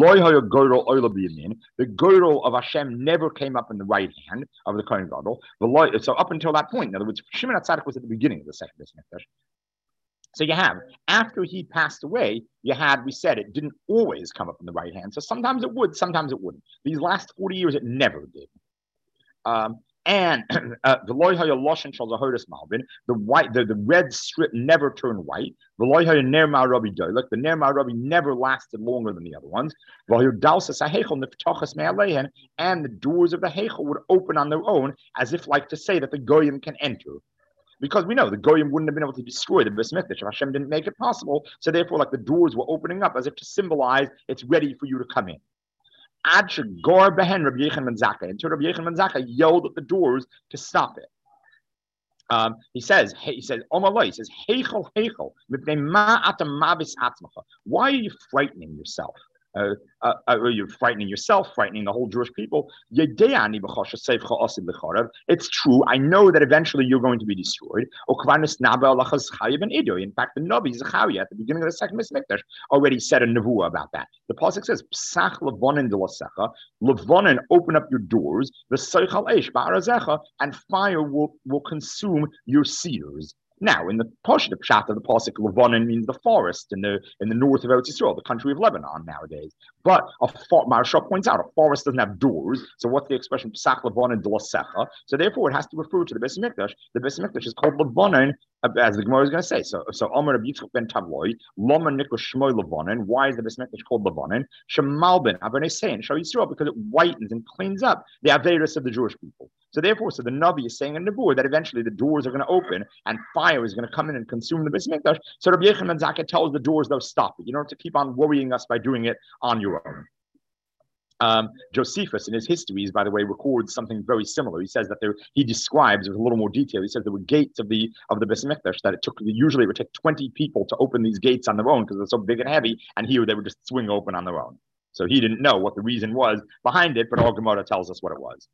S1: the girdle of Hashem never came up in the right hand of the Kohen Gadol. So up until that point, in other words, Shimon HaTzadik was at the beginning of the second Beis Mikdash. So you have, after he passed away, we said it didn't always come up in the right hand. So sometimes it would, sometimes it wouldn't. These last 40 years, it never did. And the white, the red strip never turned white. The Ner Ma'arabi never lasted longer than the other ones. And the doors of the Heichel would open on their own, as if like to say that the Goyim can enter. Because we know the Goyim wouldn't have been able to destroy the Beis Mikdash if Hashem didn't make it possible. So therefore, like the doors were opening up as if to symbolize it's ready for you to come in. Until Rabbi Yechon ben Zakkai yelled at the doors to stop it. He says, Heichel, Heichel, why are you frightening yourself? You're frightening yourself, frightening the whole Jewish people. It's true. I know that eventually you're going to be destroyed. In fact, the Navi Zechariah at the beginning of the second Beis Mikdash already said a nevuah about that. The pasuk says, "Psach levonin de lasecha, levonin, open up your doors. The seichal eish ba'arazecha, and fire will consume your cedars." Now, in the Pashut Pshat of the pasuk, Lebanon means the forest in the north of Eretz Yisrael, the country of Lebanon nowadays. But Maharsha points out a forest doesn't have doors. So what's the expression Psach Lebanon de Lasecha? So therefore, it has to refer to the Beis Mikdash. The Beis Mikdash is called Lebanon, as the Gemara is going to say. So Omer Rabbi Yitzchak ben Tavloi, Lama Nikra Shmoy Lebanon. Why is the Beis Mikdash called Lebanon? Shemalben Avanei Sein Shal Yisrael, because it whitens and cleans up the Averis of the Jewish people. So therefore, the Navi is saying in Nebuah that eventually the doors are going to open and fire is going to come in and consume the Beis Mikdash. So Rabbi Yechon ben Zakkai tells the doors, though, stop it. You don't have to keep on worrying us by doing it on your own. Josephus, in his histories, by the way, records something very similar. He says that he describes with a little more detail. He says there were gates of the Beis Mikdash that usually it would take 20 people to open these gates on their own because they're so big and heavy, and here they would just swing open on their own. So he didn't know what the reason was behind it, but our Gemara tells us what it was.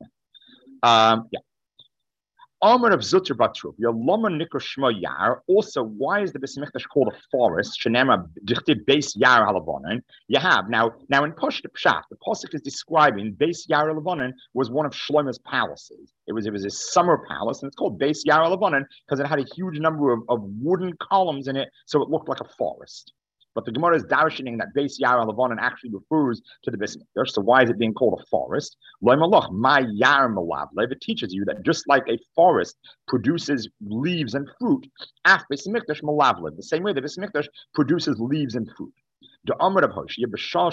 S1: Amar of Zutter Batruf, Yaloma Nikr Shmo Yar. Also, why is the Beis Mikdash called a forest? Shenema Dichtiv Beis Yar Halavonon. You have now in Pashut Pshat, the pasuk is describing Beis Yar Halavonon was one of Shlomo's palaces. It was a summer palace, and it's called Beis Yar Halavonon because it had a huge number of wooden columns in it, so it looked like a forest. But the Gemara is darshaning that Beis Yar Halavonon actually refers to the Beis Mikdash. So why is it being called a forest? It teaches you that just like a forest produces leaves and fruit, Beis Mikdash malavlev, the same way the Beis Mikdash produces leaves and fruit. The Amar of Hoshia,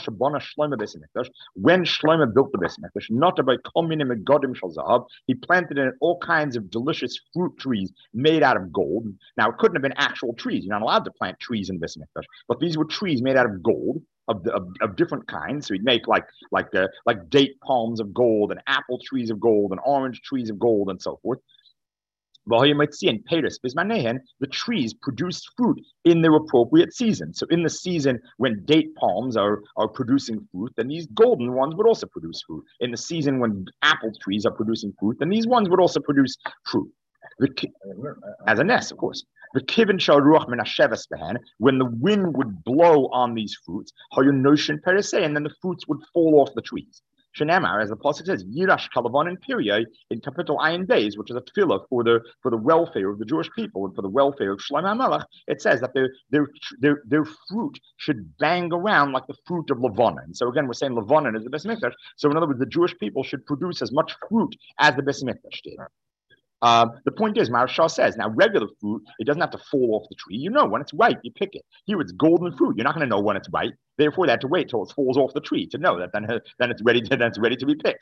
S1: when Shlomo built the Beis Mikdash, not by he planted in it all kinds of delicious fruit trees made out of gold. Now, it couldn't have been actual trees. You're not allowed to plant trees in Beis Mikdash, but these were trees made out of gold. Of different kinds, so he'd make like date palms of gold and apple trees of gold and orange trees of gold and so forth. Well, you might see in Paris, Bismanehen, the trees produced fruit in their appropriate season. So in the season when date palms are producing fruit, then these golden ones would also produce fruit. In the season when apple trees are producing fruit, then these ones would also produce fruit. As a nest, of course. The kivin shal ruach min hashevas behen, when the wind would blow on these fruits, hayonoshin perisei, and then the fruits would fall off the trees. Shenemar, as the pasuk says, Yirash Kalavon and Piriya in capital Ayin Beis, which is a tefillah for the welfare of the Jewish people and for the welfare of Shlomo HaMelech. It says that their fruit should bang around like the fruit of Levanon. So again, we're saying Levanon is the Beis Mikdash. So in other words, the Jewish people should produce as much fruit as the Beis Mikdash did. The point is, Maharshal says, now regular fruit, it doesn't have to fall off the tree. You know when it's ripe, you pick it. Here it's golden fruit. You're not going to know when it's ripe. Therefore, they have to wait till it falls off the tree to know that then it's ready to be picked.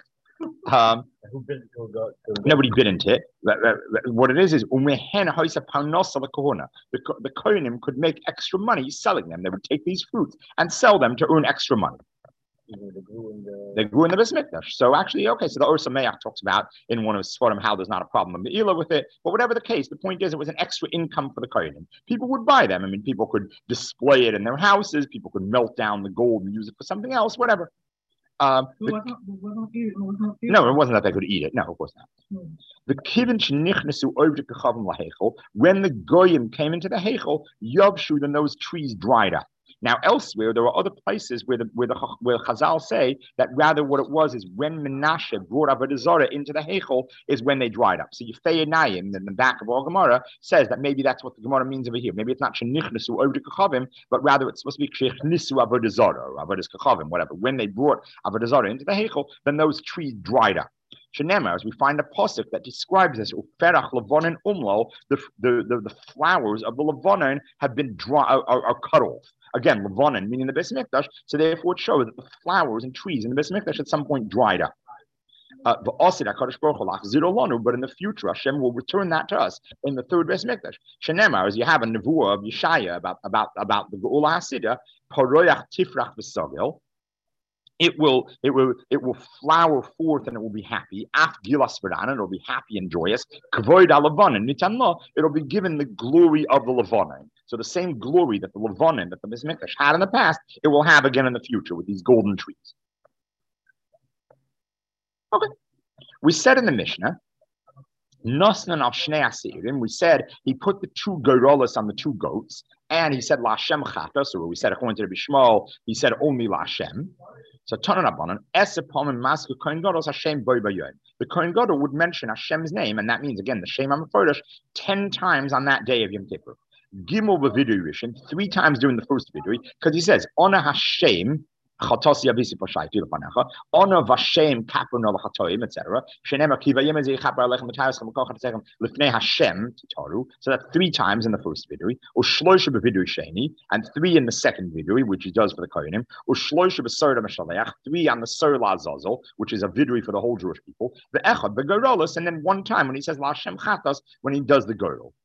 S1: Nobody bit into it. What it is the Kohanim could make extra money selling them. They would take these fruits and sell them to earn extra money. They grew in the Beis Mikdash. So actually, okay, so the Or Sameach talks about in one of his Sforim how there's not a problem of Me'ilah with it. But whatever the case, the point is it was an extra income for the Kohanim. People would buy them. I mean, people could display it in their houses. People could melt down the gold and use it for something else, whatever. No, it wasn't that they could eat it. No, of course not. The when the Goyim came into the Heichel, Yavshu, then those trees dried up. Now, elsewhere, there are other places where Chazal say that rather what it was is when Menashe brought Avodah Zarah into the Heichel is when they dried up. So Yefei Einayim, in the back of our Gemara, says that maybe that's what the Gemara means over here. Maybe it's not Shenichnesu Oved Kachavim, but rather it's supposed to be Shenichnesu Avodah Zarah or Avodah Kachavim, whatever. When they brought Avodah Zarah into the Heichel, then those trees dried up. Shenemar, as we find a pasuk that describes this, Uferach Levonon Umlo, the flowers of the Levonon have been are cut off. Again, Levonon meaning the Beis Mikdash, so therefore it shows that the flowers and trees in the Beis Mikdash at some point dried up. But in the future, Hashem will return that to us in the third Beis Mikdash. Shenemar, as you have a nevuah of Yeshaya about the Geula Hasidah, Paroyach Tifrach V'Sogel. It will flower forth and it will be happy. Af gilas v'ran, it'll be happy and joyous. Kvoid al-Levanon, nitan, it'll be given the glory of the Levanon. So the same glory that the Levanon, that the Beis Mikdash had in the past, it will have again in the future with these golden trees. Okay. We said in the Mishnah, Nosnan al Shnei Asirim, we said he put the two gorillas on the two goats, and he said La Hashem Chata, so we said according to Rabbi Shmuel, he said only La Hashem. So Tanan Abanan, Esepom and Masku Kohen Gadol Hashem Boy Bayoy. The Kohen Gadol would mention Hashem's name, and that means again the Shem HaMeforesh 10 times on that day of Yom Kippur. Gimel b'vidui rishon 3 times during the first vidui, because he says Ona Hashem. Honor Vashem Kapun of Hatoim, etc. Shenema Kivayim is Lechem Matayos Lifnei Hashem Taru. So that's 3 times in the first vidui, or Shloisha b'vidui Sheni, and 3 in the second vidui, which he does for the Kohanim, or Shloisha b'Sarda Meshaleach, 3 on the Sar Lazazel, which is a vidui for the whole Jewish people. The Echad, the Gorillas, and then 1 time when he says La Hashem Chatas, when he does the Goril.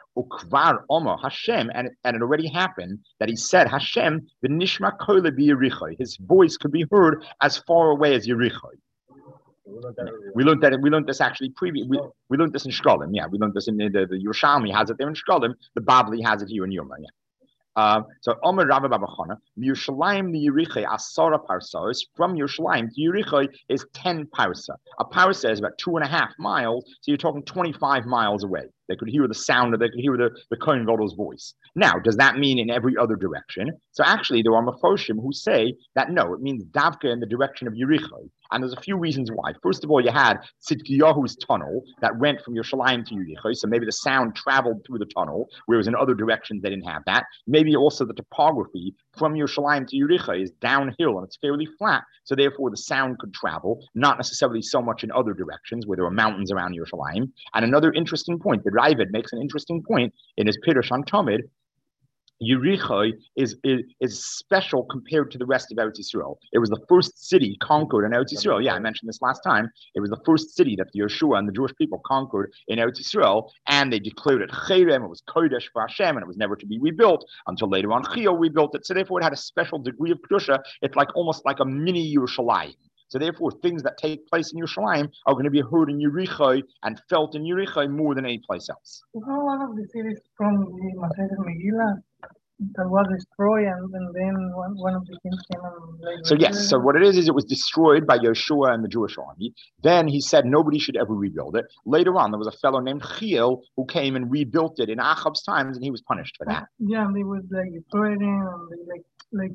S1: Ukvar Omer Hashem, and it already happened that he said Hashem the Nishma Koile Yerichai. His voice could be heard as far away as Yerichai. We learned this actually we learned this in Shkolim. Yeah, we learned this in the Yerushalmi has it there in Shkolim. The Babli has it here in Yoma. Yeah. So Omer Rabba Babachana, Yerushalayim to Yerichai Asara Parsa from Yerushalayim to Yerichai is 10 parsa. A parsa is about 2.5 miles, so you're talking 25 miles away. They could hear the sound, they could hear the Kohen Gadol's voice. Now, does that mean in every other direction? So actually, there are Mefoshim who say that no, it means Davka in the direction of Yerichai. And there's a few reasons why. First of all, you had Tzidkiyahu's tunnel that went from Yerushalayim to Yerichai, so maybe the sound traveled through the tunnel, whereas in other directions they didn't have that. Maybe also the topography from Yerushalayim to Yerichai is downhill and it's fairly flat, so therefore the sound could travel, not necessarily so much in other directions where there are mountains around Yerushalayim. And another interesting point, the Ravid makes an interesting point in his Pirush on Tamid. Yerichai is special compared to the rest of Eretz Yisrael. It was the first city conquered in Eretz Yisrael. Yeah, I mentioned this last time. It was the first city that the Yeshua and the Jewish people conquered in Eretz Yisrael, and they declared it Cherem. It was Kodesh for Hashem, and it was never to be rebuilt until later on Chiyah rebuilt it. So therefore, it had a special degree of kedusha. It's like almost like a mini Yerushalayim. So therefore, things that take place in Yerushalayim are going to be heard in Yerichai and felt in Yerichai more than any place else.
S3: Is not one of the cities from the Masechet Megillah that was destroyed, and then one of the kings came and
S1: So yes, so what it is it was destroyed by Yeshua and the Jewish army. Then he said nobody should ever rebuild it. Later on, there was a fellow named Chiel who came and rebuilt it in Achab's times, and he was punished for that.
S3: Yeah, and they would destroy it and they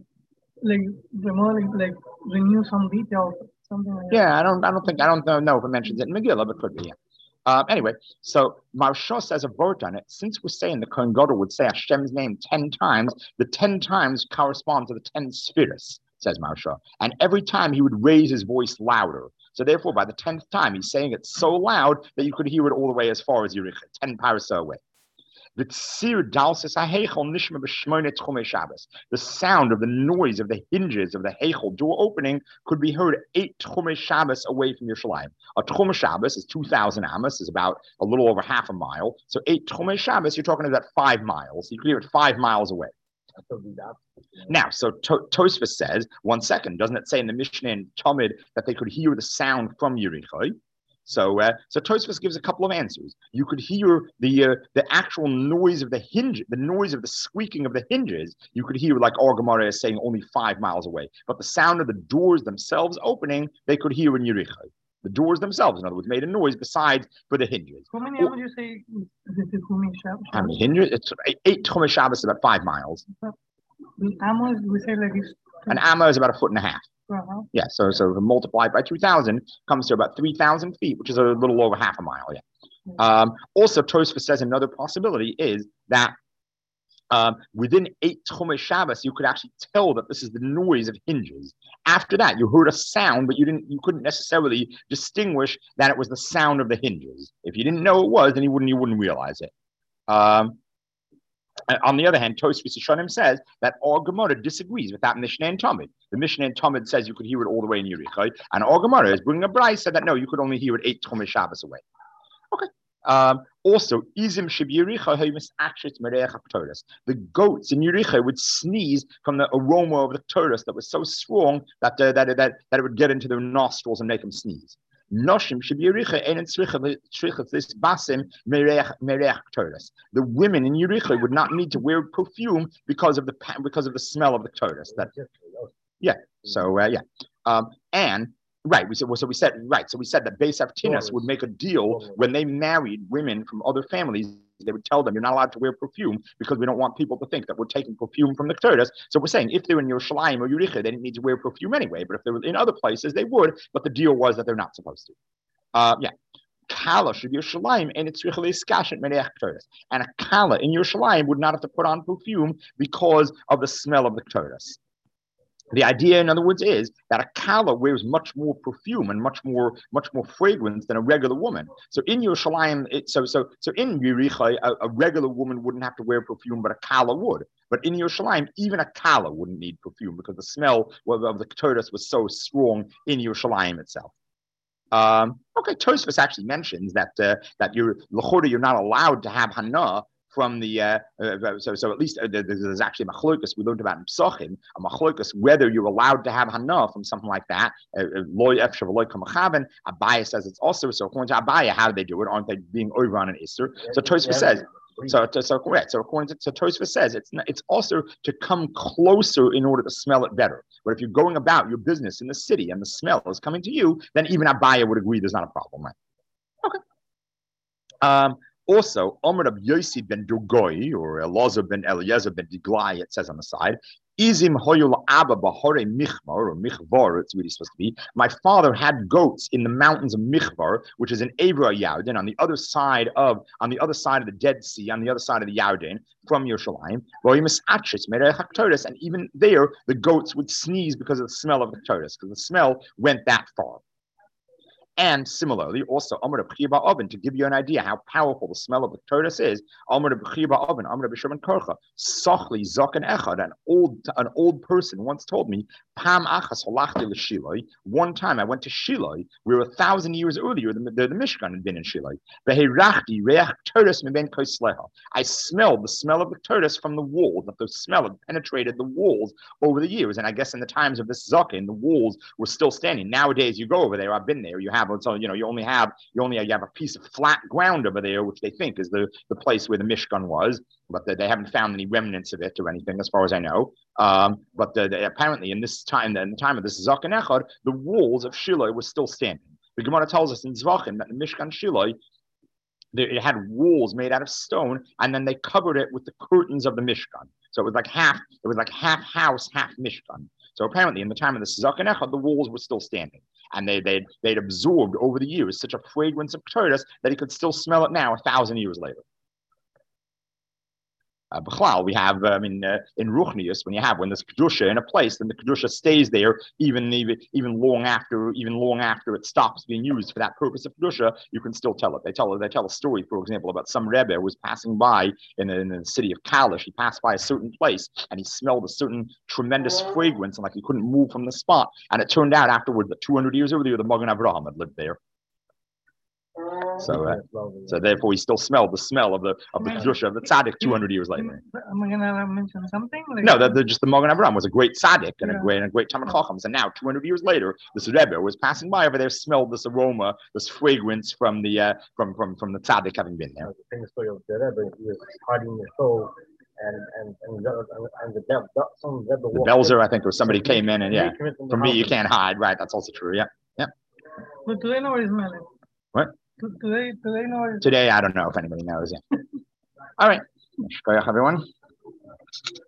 S3: renew some details, something like that.
S1: Yeah, I don't know if it mentions it in Megillah, but could be. Yeah. Anyway, so Maharsha says a word on it. Since we're saying the Kohen Gadol would say Hashem's name 10 times, the 10 times correspond to the 10 spheres, says Maharsha. And every time he would raise his voice louder. So therefore, by the 10th time, he's saying it so loud that you could hear it all the way as far as Yerichai, 10 parasa away. The sound of the noise of the hinges of the Heichel door opening could be heard 8 Tchumei Shabbos away from Yerushalayim. A Tchumei Shabbos is 2,000 amos, is about a little over half a mile. So 8 Tchumei Shabbos, you're talking about 5 miles. You can hear it 5 miles away. Now, so Tosfos says, 1 second, doesn't it say in the Mishnah and Talmud that they could hear the sound from Yerichai? So Tosfos gives a couple of answers. You could hear the actual noise of the hinge, the noise of the squeaking of the hinges. You could hear, like our Gemara is saying, only 5 miles away. But the sound of the doors themselves opening, they could hear in Yerichai. The doors themselves, in other words, made a noise besides for the hinges.
S3: How many would you say the Tchumei Shabbos?
S1: How many hinges? It's 8 Tchumei Shabbos, about 5 miles.
S3: The amos, we say like this.
S1: An amma is about 1.5 feet.
S3: Uh-huh.
S1: Yeah, so multiplied by 2,000 comes to about 3,000 feet, which is a little over half a mile. Yeah. Also, Tosfos says another possibility is that within 8 Tchumei Shabbos, you could actually tell that this is the noise of hinges. After that, you heard a sound, but you couldn't necessarily distinguish that it was the sound of the hinges. If you didn't know it was, then you wouldn't realize it. On the other hand, Tosfos Yeshanim says that our Gemara disagrees with that Mishnah and Talmud. The Mishnah and Talmud says you could hear it all the way in Yerichai, and our Gemara is bringing a brayso said that no, you could only hear it 8 Tchumei Shabbos away. Okay. Also, Izim Sheb Yerichai Haymis Akshit Mereach HaKtoros. The goats in Yerichai would sneeze from the aroma of the Ktoros that was so strong that it would get into their nostrils and make them sneeze. Noshim Sheb Yerichai Einen Tzrichas this Basim Mereach Ktoros. The women in Yerichai would not need to wear perfume because of the smell of the Ktoros. And right, we said that Beis Avtinas would make a deal when they married women from other families. They would tell them, you're not allowed to wear perfume because we don't want people to think that we're taking perfume from the Ktoros. So we're saying if they're in Yerushalayim or Yerichai, they didn't need to wear perfume anyway. But if they were in other places, they would. But the deal was that they're not supposed to. Kala should be Yerushalayim and it's and a kala in Yerushalayim would not have to put on perfume because of the smell of the Ktoros. The idea, in other words, is that a kala wears much more perfume and much more fragrance than a regular woman. So in Yerushalayim, so in Yerichai, a regular woman wouldn't have to wear perfume, but a kala would. But in Yerushalayim, even a kala wouldn't need perfume because the smell of the Ktoros was so strong in Yerushalayim itself. Tosfos actually mentions that you're not allowed to have hana from the so at least there's actually machlokas we learned about in Psachim, a machlokas whether you're allowed to have hana from something like that. Abaye says it's also so. According to Abaye, how do they do it? Aren't they being over on an Easter? So Tosfos says. So correct. So according to Tosfos says it's also to come closer in order to smell it better. But if you're going about your business in the city and the smell is coming to you, then even Abaye would agree there's not a problem, right? Okay. Also, Omer of Yossi ben Dugoi or Elazar ben Eliezer ben Diglai, it says on the side, Izim hoyul abba bahore michvar or michvar, it's really supposed to be. My father had goats in the mountains of Michvar, which is in Avra Yarden, on the other side of the Dead Sea, on the other side of the Yarden from Yerushalayim. And even there, the goats would sneeze because of the smell of the Torres, because the smell went that far. And similarly, also, Amr of Chiba Oven, to give you an idea how powerful the smell of the Tortoise is, Amr of Chiba Oven, Amr of Bishram Korcha, Sochli Zokan Echad, an old person once told me, Pam Achas Holachti L'Shiloi, one time I went to Shiloi, where 1,000 years earlier the Mishkan had been in Shiloi. Behirachti Reach Tortoise Meben Koisleha. I smelled the smell of the Tortoise from the walls, that the smell had penetrated the walls over the years. And I guess in the times of this Zakin, the walls were still standing. Nowadays, you go over there, I've been there, you have so you only have a piece of flat ground over there, which they think is the place where the Mishkan was, but they haven't found any remnants of it or anything, as far as I know. But apparently, in the time of this Zaken Echad, the walls of Shiloh were still standing. The Gemara tells us in Zvachim that the Mishkan Shiloh, it had walls made out of stone, and then they covered it with the curtains of the Mishkan. So it was like half house, half Mishkan. So apparently, in the time of the Zaken Echad, the walls were still standing, and they'd absorbed over the years such a fragrance of Tortoise that he could still smell it now 1,000 years later. B'chlal, we have in Ruchnius, when there's kedusha in a place, then the kedusha stays there even long after it stops being used for that purpose of kedusha. You can still tell it. They tell a story, for example, about some Rebbe who was passing by in the city of Kalish. He passed by a certain place and he smelled a certain tremendous fragrance, and like he couldn't move from the spot. And it turned out afterward that 200 years earlier, the Magen Avraham had lived there. So therefore, he still smelled the smell of the kedusha of the tzaddik 200 years later.
S3: Am I gonna mention something?
S1: No, just the Magen Avraham was a great tzaddik and a great Talmid Chacham. And now, 200 years later, this Rebbe was passing by over there, smelled this aroma, this fragrance from the tzaddik having been there.
S2: The famous story of the Rebbe, he was hiding the soul, and the
S1: Belzer, I think, or somebody came in and from me you can't hide, right? That's also true. Yeah.
S3: But do they know what he's smelling?
S1: What?
S3: Do they know?
S1: Today, I don't know if anybody knows. Yeah. All right. Everyone.